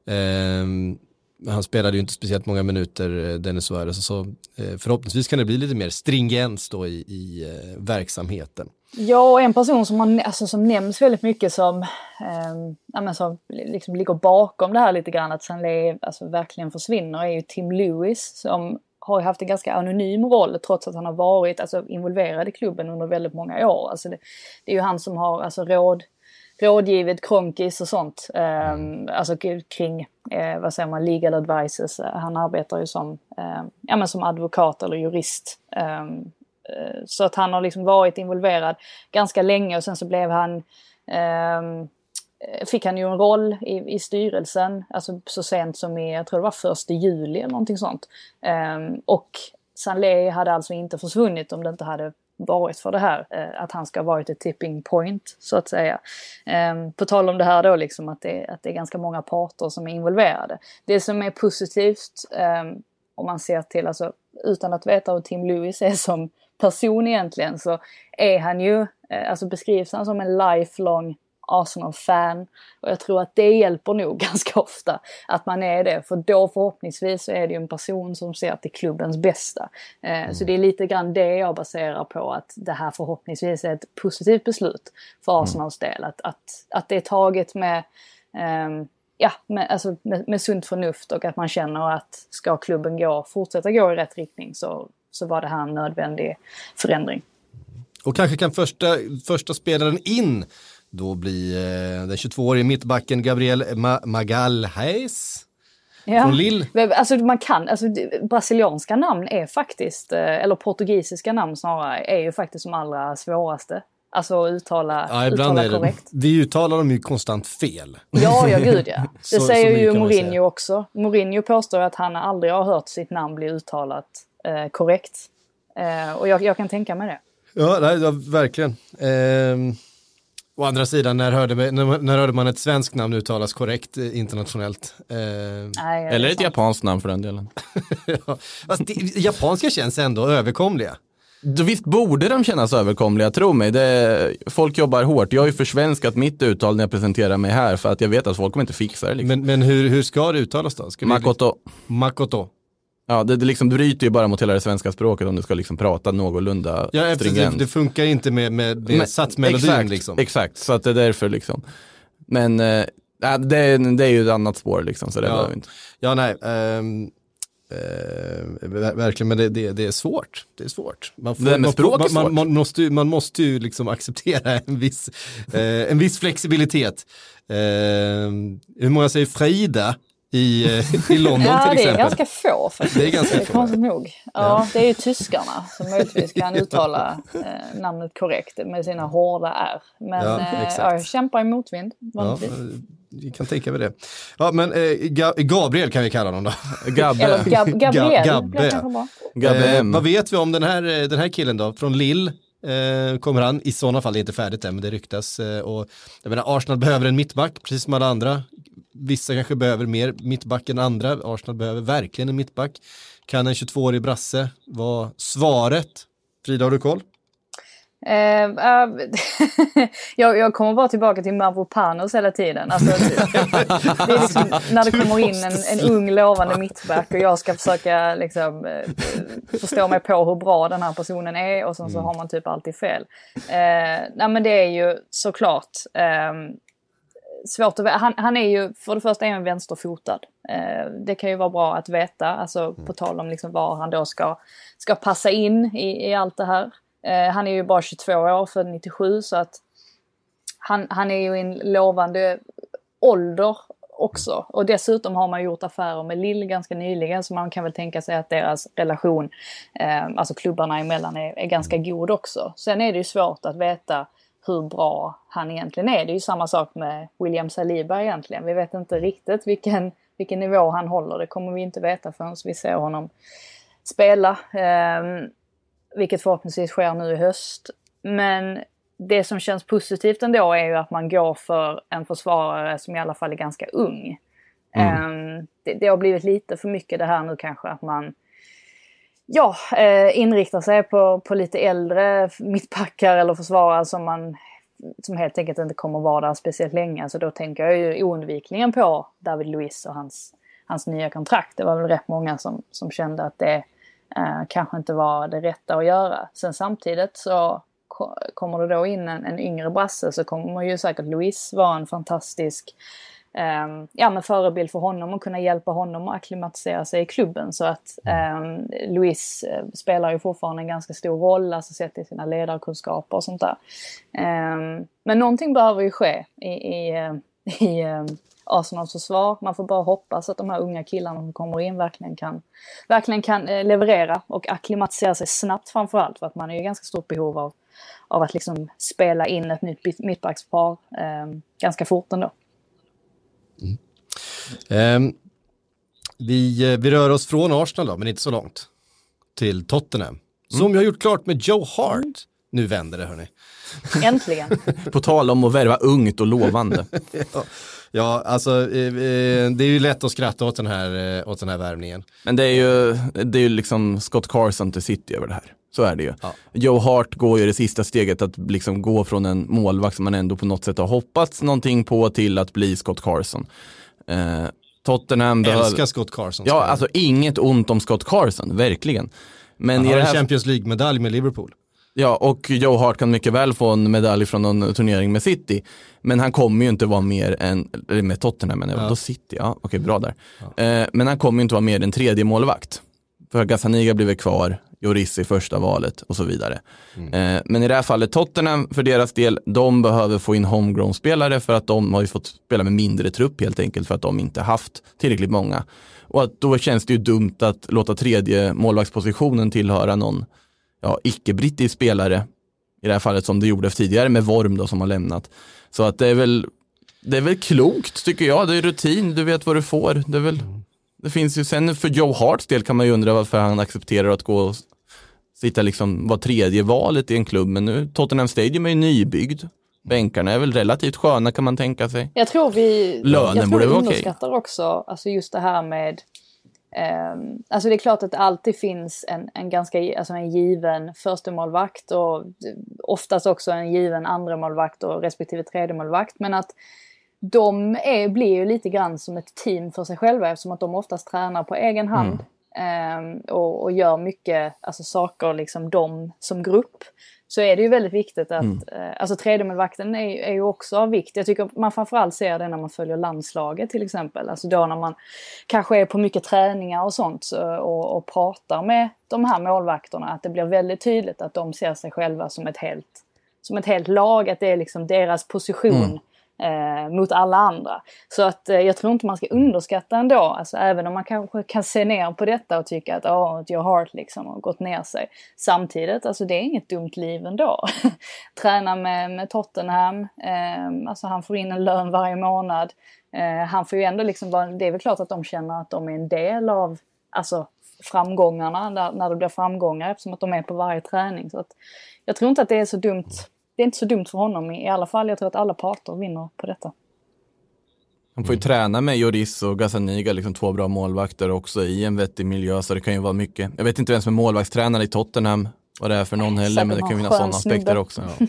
F: Han spelade ju inte speciellt många minuter, Denis Suarez, så förhoppningsvis kan det bli lite mer stringens då i verksamheten.
G: Ja, och en person som nämns väldigt mycket som liksom ligger bakom det här lite grann, att Sanlé verkligen försvinner, är ju Tim Lewis, som har haft en ganska anonym roll trots att han har varit involverad i klubben under väldigt många år. Det är ju han som har rådgivit Kronkis och sånt, kring legal advices. Han arbetar ju som advokat eller jurist. Så att han har liksom varit involverad ganska länge, och sen så blev han fick han ju en roll i styrelsen, så sent som jag tror det var 1 juli eller någonting sånt. Och Sanlé hade alltså inte försvunnit om det inte hade varit för det här, att han ska ha varit ett tipping point så att säga. På tal om det här då, liksom att det är ganska många parter som är involverade. Det som är positivt, om man ser till, utan att veta hur Tim Lewis är som person egentligen, så är han ju, beskrivs han som en lifelong Arsenal-fan. Och jag tror att det hjälper nog ganska ofta att man är det. För då förhoppningsvis så är det ju en person som ser till klubbens bästa. Så det är lite grann det jag baserar på, att det här förhoppningsvis är ett positivt beslut för Arsenals del. Att det är taget med med sunt förnuft, och att man känner att ska klubben fortsätta gå i rätt riktning så var det här en nödvändig förändring.
F: Och kanske kan första spelaren in då bli den 22-årige mittbacken Gabriel Magalhaes från Lille.
G: Alltså brasilianska namn är faktiskt, eller portugisiska namn snarare, är ju faktiskt de allra svåraste. Alltså uttala korrekt.
F: Vi uttalar dem ju konstant fel.
G: Ja, gud ja. Det säger ju Mourinho också. Mourinho påstår att han aldrig har hört sitt namn bli uttalat korrekt. Och jag kan tänka mig det.
F: Ja, verkligen. Å andra sidan, när hörde man ett svenskt namn uttalas korrekt internationellt?
H: Eller ett japanskt namn för den delen.
F: Ja, alltså, japanska känns ändå överkomliga.
H: Visst borde de kännas överkomliga, tro mig. Folk jobbar hårt. Jag har ju försvenskat mitt uttal när jag presenterar mig här, för att jag vet att folk kommer inte fixa det. Liksom.
F: Men hur ska det uttalas då? Makoto.
H: Ja, det liksom bryter ju bara mot hela det svenska språket om du ska liksom prata någorlunda stringent.
F: Det funkar inte med satsmelodin.
H: Exakt,
F: liksom.
H: Exakt, så att det är därför liksom. Men det är ju ett annat spår liksom, så det behöver vi inte.
F: Ja, nej. Verkligen, men det är svårt. Det är svårt. Man måste ju liksom acceptera en viss flexibilitet. Hur många säger Frida i London till exempel?
G: Ja, det är ganska få faktiskt.
F: Det är ganska få.
G: Konstigt nog. Ja, det är ju tyskarna som möjligtvis kan uttala namnet korrekt med sina hårda R. Men jag kämpar i motvind.
F: Jag kan tänka mig det. Ja, men Gabriel kan vi kalla honom då.
G: Gabriel.
F: Gabbe. Vad vet vi om den här killen då? Från Lille kommer han. I sådana fall är det inte färdigt än, men det ryktas. Och jag menar, Arsenal behöver en mittback, precis som alla andra. Vissa kanske behöver mer mittback än andra. Arsenal behöver verkligen en mittback. Kan en 22-årig brasse vara svaret? Frida, har du koll?
G: Jag kommer bara tillbaka till Mavropanos hela tiden. Alltså, det är liksom, när det kommer in en ung lovande mittback och jag ska försöka liksom, förstå mig på hur bra den här personen är, och sen så har man typ alltid fel. Nej, men det är ju såklart svårt att veta. Han är ju, för det första är han vänsterfotad. Det kan ju vara bra att veta, alltså på tal om liksom var han då ska passa in i allt det här. Han är ju bara 22 år, för 97, så att han är ju i en lovande ålder också. Och dessutom har man gjort affärer med Lille ganska nyligen, så man kan väl tänka sig att deras relation, alltså klubbarna emellan, är ganska god också. Sen är det ju svårt att veta hur bra han egentligen är. Det är ju samma sak med William Saliba egentligen. Vi vet inte riktigt vilken nivå han håller. Det kommer vi inte veta förrän vi ser honom spela. Vilket förhoppningsvis sker nu i höst. Men det som känns positivt ändå är ju att man går för en försvarare som i alla fall är ganska ung. Det har blivit lite för mycket det här nu kanske, att man inriktar sig på lite äldre mittbackar eller försvarare som helt enkelt inte kommer vara där speciellt länge. Så då tänker jag ju oundvikligen på David Luiz och hans nya kontrakt. Det var väl rätt många som kände att det kanske inte var det rätta att göra. Sen samtidigt så kommer det då in en yngre brasse, så kommer ju säkert Luiz vara en fantastisk förebild för honom och kunna hjälpa honom att akklimatisera sig i klubben. Så att Luiz spelar ju fortfarande en ganska stor roll, alltså sett i sina ledarkunskaper och sånt där. Men någonting behöver ju ske i Arsenals försvar. Man får bara hoppas att de här unga killarna som kommer in verkligen kan leverera och akklimatisera sig snabbt, framförallt för att man är ju ganska stort behov av att liksom spela in ett nytt mittbackspar ganska fort ändå.
F: Vi rör oss från Arsenal då, men inte så långt, till Tottenham. Som vi har gjort klart med Joe Hart. Nu vänder det, hörni.
G: Äntligen.
H: På tal om att värva ungt och lovande.
F: Ja, alltså det är ju lätt att skratta åt den här värvningen.
H: Men det är ju liksom Scott Carson till City över det här. Så är det ju.
F: Ja.
H: Joe Hart går ju det sista steget att liksom gå från en målvakt som man ändå på något sätt har hoppats någonting på till att bli Scott Carson. Tottenham
F: Älskar Scott Carson.
H: Ja, alltså inget ont om Scott Carson, verkligen. Men
F: Han
H: i
F: har
H: det
F: en
H: här...
F: Champions League-medalj med Liverpool.
H: Ja, och Joe Hart kan mycket väl få en medalj från någon turnering med City. Men han kommer ju inte vara mer än, eller med Tottenham, men då City, ja, okej, bra där. Ja. Men han kommer ju inte vara mer än tredje målvakt. För Gazzaniga blir kvar, Lloris i första valet och så vidare. Men i det här fallet Tottenham, för deras del, de behöver få in homegrown-spelare för att de har ju fått spela med mindre trupp helt enkelt för att de inte haft tillräckligt många. Och att då känns det ju dumt att låta tredje målvaktspositionen tillhöra någon icke-brittisk spelare i det här fallet som det gjorde tidigare med Worm då som har lämnat. Så att det är väl klokt tycker jag, det är rutin, du vet vad du får. Det finns ju sen för Joe Harts del kan man ju undra varför han accepterar att gå och sitta liksom var tredje valet i en klubb, men nu Tottenham Stadium är ju nybyggd. Bänkarna är väl relativt sköna kan man tänka sig.
G: Jag tror vi
H: underskattar
G: också alltså just det här med alltså det är klart att det alltid finns en ganska en given första målvakt och oftast också en given andra målvakt och respektive tredje målvakt, men att de blir ju lite grann som ett team för sig själva eftersom att de oftast tränar på egen hand och gör mycket saker liksom de som grupp. Så är det ju väldigt viktigt att tredje målvakten är ju också av vikt. Jag tycker man framförallt ser det när man följer landslaget till exempel. Alltså då när man kanske är på mycket träningar och sånt och pratar med de här målvakterna, att det blir väldigt tydligt att de ser sig själva som ett helt lag, att det är liksom deras position mot alla andra. Så att jag tror inte man ska underskatta ändå, alltså även om man kanske kan se ner på detta och tycka att Joe Hart liksom har gått ner sig. Samtidigt, alltså det är inget dumt liv ändå. Träna med Tottenham, alltså han får in en lön varje månad. Han får ju ändå liksom det är väl klart att de känner att de är en del av framgångarna när det blir framgångar eftersom att de är på varje träning. Så att jag tror inte att det är så dumt. Det är inte så dumt för honom i alla fall. Jag tror att alla parter vinner på detta.
H: Han får ju träna med Lloris och Gazzaniga, liksom två bra målvakter också i en vettig miljö, så det kan ju vara mycket. Jag vet inte vem som är målvaktstränare i Tottenham, vad det är för någon heller, men det kan ju finnas sådana aspekter också. Ja.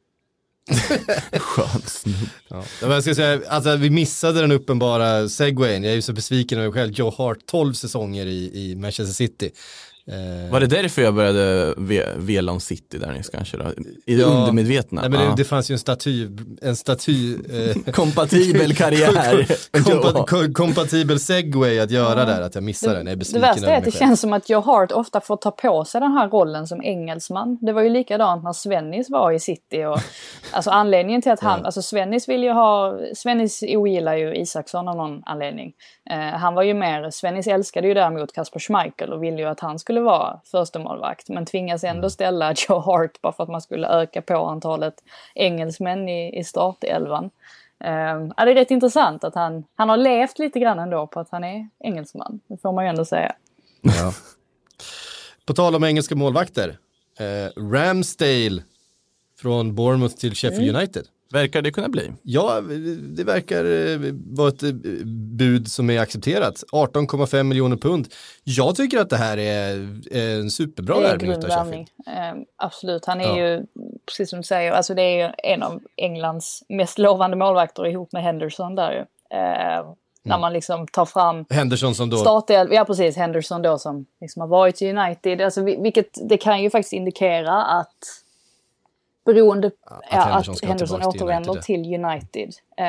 H: Skön snubb.
F: Ja. Jag ska säga, alltså, vi missade den uppenbara segwayen. Jag är ju så besviken över själv. Joe Hart 12 säsonger i Manchester City.
H: Var det därför jag började vela om City där nyss kanske då? I det undermedvetna?
F: Nej, men det fanns ju en staty
H: kompatibel karriär.
F: Kompatibel segway att göra där, att jag missade den. Jag är besviken.
G: Det värsta är att det känns som att Joe Hart ofta får ta på sig den här rollen som engelsman. Det var ju likadant när Svennis var i City. Och, alltså anledningen till att alltså Svennis ogillar ju Isaksson av någon anledning. Han var ju Svennis älskade ju däremot Kasper Schmeichel och ville ju att han skulle vara första målvakt, men tvingas ändå ställa Joe Hart bara för att man skulle öka på antalet engelsmän i startelvan. Det är rätt intressant att han har levt lite grann ändå på att han är engelsman. Det får man ju ändå säga.
F: Ja. På tal om engelska målvakter. Ramsdale från Bournemouth till Sheffield United.
H: Verkar det kunna bli?
F: Ja, det verkar vara ett bud som är accepterat. 18,5 miljoner pund. Jag tycker att det här är en superbra värvning av Sheffield.
G: Absolut, han är ju, precis som du säger, alltså det är ju en av Englands mest lovande målvakter ihop med Henderson där ju. När man liksom tar fram
F: Henderson som då
G: ja precis, Henderson då som liksom har varit i United, alltså vilket det kan ju faktiskt indikera att beroende att Henderson återvänder till United.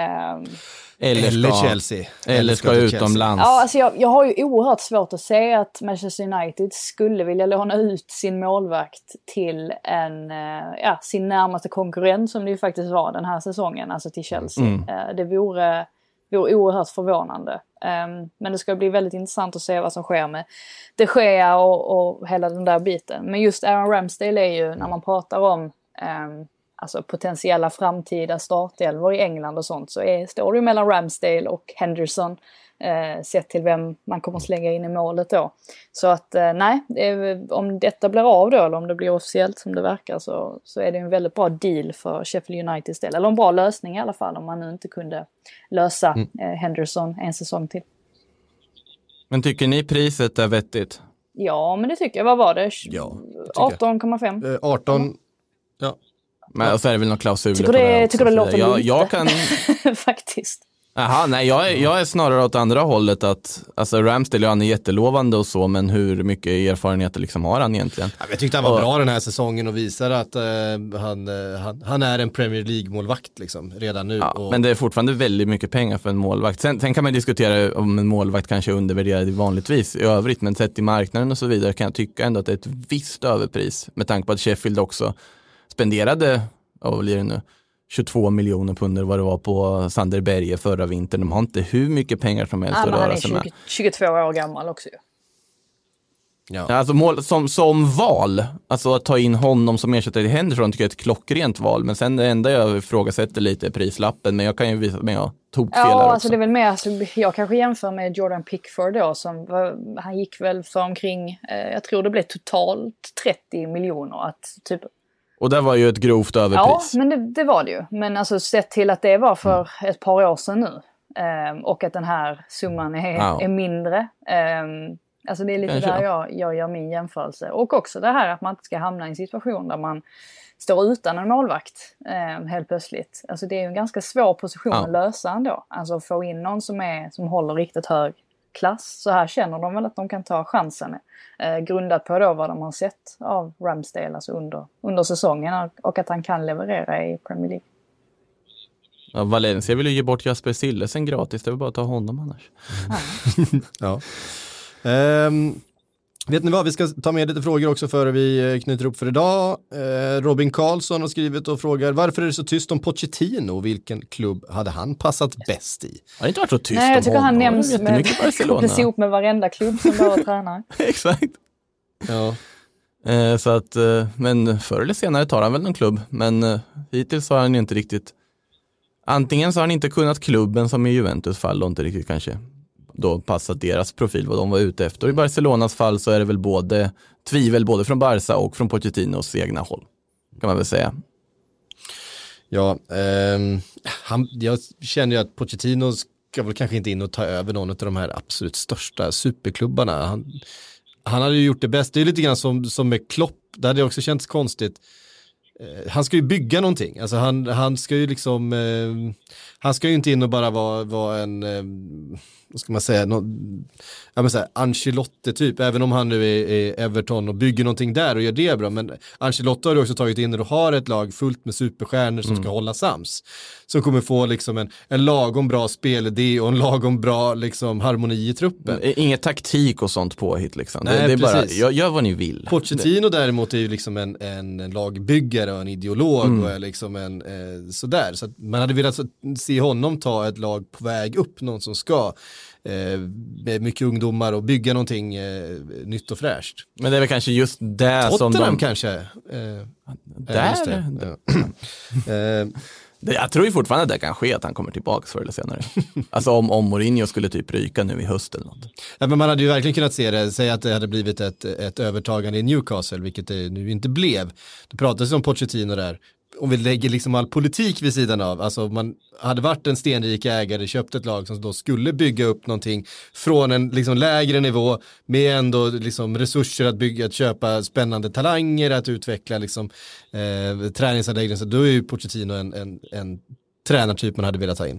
F: Eller Chelsea.
H: Eller ska utomlands.
G: Ja, alltså jag har ju oerhört svårt att se att Manchester United skulle vilja låna ut sin målvakt till sin närmaste konkurrent som det ju faktiskt var den här säsongen, alltså till Chelsea. Det vore oerhört förvånande. Men det ska bli väldigt intressant att se vad som sker med De Gea och hela den där biten. Men just Aaron Ramsdale är ju, när man pratar om alltså potentiella framtida startelvor i England och sånt, så står det ju mellan Ramsdale och Henderson sett till vem man kommer att slänga in i målet då. Så att om detta blir av då, eller om det blir officiellt som det verkar, så är det en väldigt bra deal för Sheffield Uniteds del, eller en bra lösning i alla fall, om man nu inte kunde lösa Henderson en säsong till.
H: Men tycker ni priset är vettigt?
G: Ja, men det tycker jag. Vad var det?
F: Ja,
G: 18,5?
F: 18. Ja.
H: Men så är det väl någon klausul
G: tycker det låter lite.
H: Jag kan...
G: Faktiskt.
H: Aha, nej, jag är snarare åt andra hållet att alltså Ramsdale, han är jättelovande och så, men hur mycket erfarenheter liksom har han egentligen?
F: Ja, jag tyckte han var bra den här säsongen och visar att han är en Premier League-målvakt liksom, redan nu.
H: Ja, men det är fortfarande väldigt mycket pengar för en målvakt. Sen kan man diskutera om en målvakt kanske är undervärderad vanligtvis i övrigt, men sett i marknaden och så vidare kan jag tycka ändå att det är ett visst överpris med tanke på att Sheffield också spenderade, vad blir det nu? 22 miljoner pund vad det var på Sander Berge förra vintern. De har inte hur mycket pengar som helst att röra sig med.
G: Han är 22 år gammal också ju.
F: Ja.
H: Alltså som val, alltså att ta in honom som ersättare till Henderson tycker jag är ett klockrent val. Men sen det enda jag ifrågasätter lite är prislappen. Men jag kan ju visa mig att tokfel här också.
G: Alltså det är väl mer, alltså, jag kanske jämför med Jordan Pickford då. Han gick väl för omkring, jag tror det blev totalt 30 miljoner att typ.
H: Och det var ju ett grovt överpris.
G: Ja, men det var det ju. Men alltså sett till att det var för ett par år sedan nu. Och att den här summan är mindre. Alltså det är lite där jag gör min jämförelse. Och också det här att man inte ska hamna i en situation där man står utan en målvakt helt plötsligt. Alltså det är ju en ganska svår position att lösa ändå. Alltså få in någon som håller riktigt hög klass. Så här känner de väl att de kan ta chansen. Grundat på då vad de har sett av Ramsdale alltså under säsongen och att han kan leverera i Premier League.
H: Ja, Valencia vill ju ge bort Jasper Sillesen gratis. Det vill bara ta honom annars.
F: Ja. Vet ni vad, vi ska ta med lite frågor också före vi knyter upp för idag. Robin Karlsson har skrivit och frågar: varför är det så tyst om Pochettino? Vilken klubb hade han passat bäst i?
H: Har inte varit så tyst om
G: Nej, jag tycker
H: honom.
G: han nämns med ihop med varenda klubb som var tränare.
H: Exakt.
F: Ja.
H: Så att, men förr eller senare tar han väl någon klubb. Men hittills har han ju inte riktigt. Antingen så har han inte kunnat klubben som i Juventus fall och inte riktigt kanske då passat deras profil vad de var ute efter. Och i Barcelonas fall så är det väl tvivel både från Barca och från Pochettinos egna håll. Kan man väl säga.
F: Ja, jag känner ju att Pochettino ska väl kanske inte in och ta över någon av de här absolut största superklubbarna. Han hade ju gjort det bäst. Det är lite grann som med Klopp. Det hade också känts konstigt. Han ska ju bygga någonting. Alltså han ska ju liksom han ska ju inte in och bara vara en vad ska man säga, Ancelotti typ, även om han nu är Everton och bygger någonting där och gör det bra, men Ancelotti har du också tagit in när du har ett lag fullt med superstjärnor som ska hålla sams, som kommer få liksom en lagom bra spelidé och en lagom bra liksom harmoni i truppen.
H: Inget taktik och sånt på hit liksom.
F: Nej,
H: det är bara, gör vad ni vill.
F: Pochettino däremot är ju liksom en lagbyggare och en ideolog och är liksom en sådär, så att man hade velat se honom ta ett lag på väg upp, någon som ska med mycket ungdomar och bygga någonting nytt och fräscht.
H: Men det är väl kanske just det
F: Tottenham
H: som de...
F: kanske.
H: Där? Jag tror ju fortfarande att det kan ske att han kommer tillbaka förr eller senare. Alltså om Mourinho skulle typ ryka nu i höst eller något.
F: Ja, men man hade ju verkligen kunnat säga att det hade blivit ett övertagande i Newcastle, vilket det nu inte blev. Det pratades om Pochettino där. Om vi lägger liksom all politik vid sidan av, alltså man hade varit en stenrik ägare, köpt ett lag som då skulle bygga upp någonting från en liksom lägre nivå med ändå liksom resurser att köpa spännande talanger, att utveckla liksom träningsanläggningar, så då är ju Pochettino en tränartyp man hade velat ta in.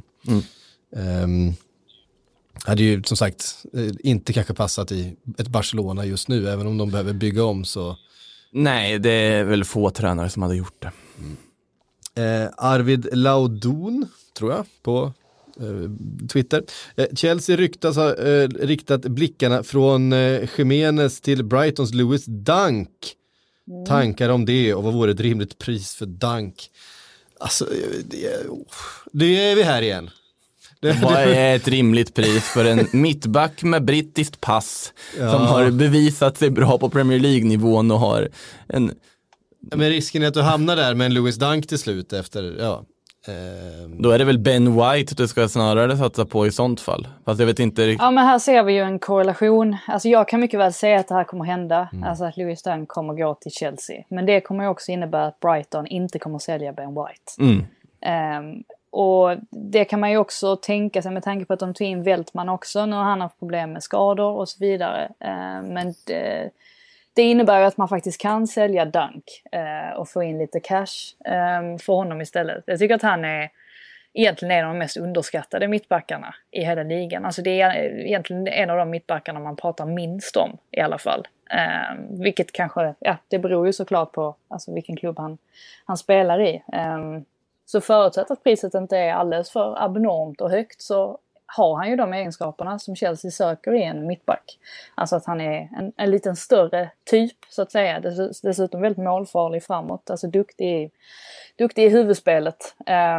F: Hade ju som sagt inte kanske passat i ett Barcelona just nu, även om de behöver bygga om så.
H: Nej, det är väl få tränare som hade gjort det.
F: Arvid Laudon, tror jag, på Twitter. Chelsea ryktas ha riktat blickarna från Jimenez till Brightons Lewis Dunk. Tankar om det och vad vore ett rimligt pris för Dunk? Alltså, det är vi här igen.
H: Vad är ett rimligt pris för en mittback med brittiskt pass som har bevisat sig bra på Premier League-nivån och har en...
F: Men risken är att du hamnar där med en Lewis Dunk till slut efter,
H: Då är det väl Ben White du ska snarare satsa på i sånt fall. Fast jag vet inte riktigt.
G: Ja, men här ser vi ju en korrelation. Alltså jag kan mycket väl säga att det här kommer hända. Alltså att Lewis Dunk kommer gå till Chelsea. Men det kommer ju också innebära att Brighton inte kommer sälja Ben White. Och det kan man ju också tänka sig med tanke på att de tog in Veltman också. Nu har han haft problem med skador och så vidare. Men det innebär ju att man faktiskt kan sälja Dunk och få in lite cash för honom istället. Jag tycker att han är egentligen en av de mest underskattade mittbackarna i hela ligan. Alltså det är egentligen en av de mittbackarna man pratar minst om i alla fall. Vilket kanske, det beror ju såklart på alltså vilken klubb han spelar i. Så förutsatt att priset inte är alldeles för abnormt och högt så har han ju de egenskaperna som Chelsea söker i en mittback. Alltså att han är en liten större typ så att säga. Dessutom väldigt målfarlig framåt. Alltså duktig i huvudspelet.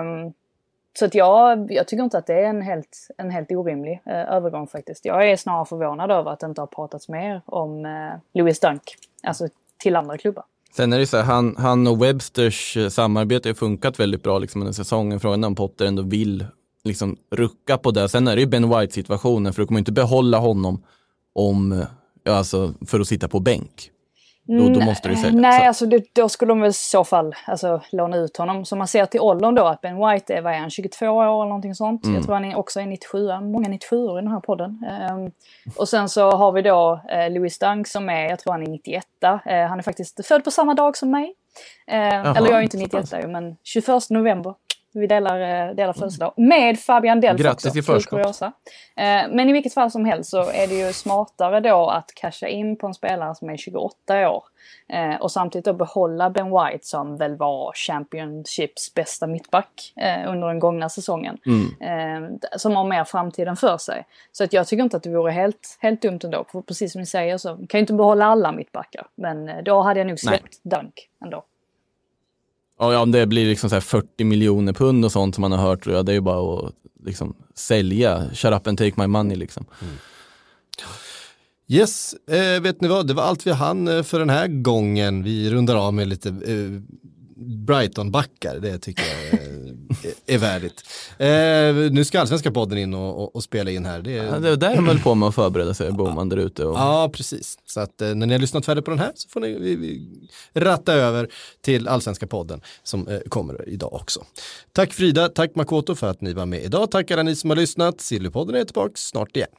G: Så att jag tycker inte att det är en helt orimlig övergång faktiskt. Jag är snarare förvånad över att det inte har pratats mer om Lewis Dunk. Alltså till andra klubbar.
H: Sen är det så här, han och Websters samarbete har funkat väldigt bra liksom under säsongen. Frågan om Potter ändå vill liksom rucka på det. Sen är det ju Ben White-situationen, för du kommer inte behålla honom alltså för att sitta på bänk. Då måste du sälja.
G: Nej, alltså då skulle de väl i så fall låna ut honom. Så man ser till åldern då att Ben White är, han, 22 år eller någonting sånt. Jag tror han också är 97, många 97 i den här podden. Och sen så har vi då Lewis Dunk som är, jag tror han är 91. Han är faktiskt född på samma dag som mig. Eller jag är inte 91, men 21 november. Vi delar födelsedag med Fabian Delf.
H: Grattis
G: också,
H: i förskott.
G: Men i vilket fall som helst så är det ju smartare då att casha in på en spelare som är 28 år. Och samtidigt då behålla Ben White som väl var Championships bästa mittback under den gångna säsongen. Som har mer framtiden för sig. Så att jag tycker inte att det vore helt dumt ändå. För precis som ni säger så kan ju inte behålla alla mittbackar. Men då hade jag nog släppt Dunk ändå.
H: Ja, om det blir liksom så här 40 miljoner pund och sånt som man har hört, tror jag, det är ju bara att liksom sälja. Shut up and take my money liksom.
F: Yes, vet ni vad? Det var allt vi hann för den här gången. Vi rundar av med lite Brighton-backar. Det tycker jag är värdigt. Nu ska Allsvenska podden in och spela in här. Det
H: är där de höll på med att förbereda sig, Boman där ute.
F: Ja, precis. Så att när ni har lyssnat färdigt på den här så får ni ratta över till Allsvenska podden som kommer idag också. Tack Frida, tack Makoto för att ni var med idag. Tack alla ni som har lyssnat. Sillypodden är tillbaka snart igen.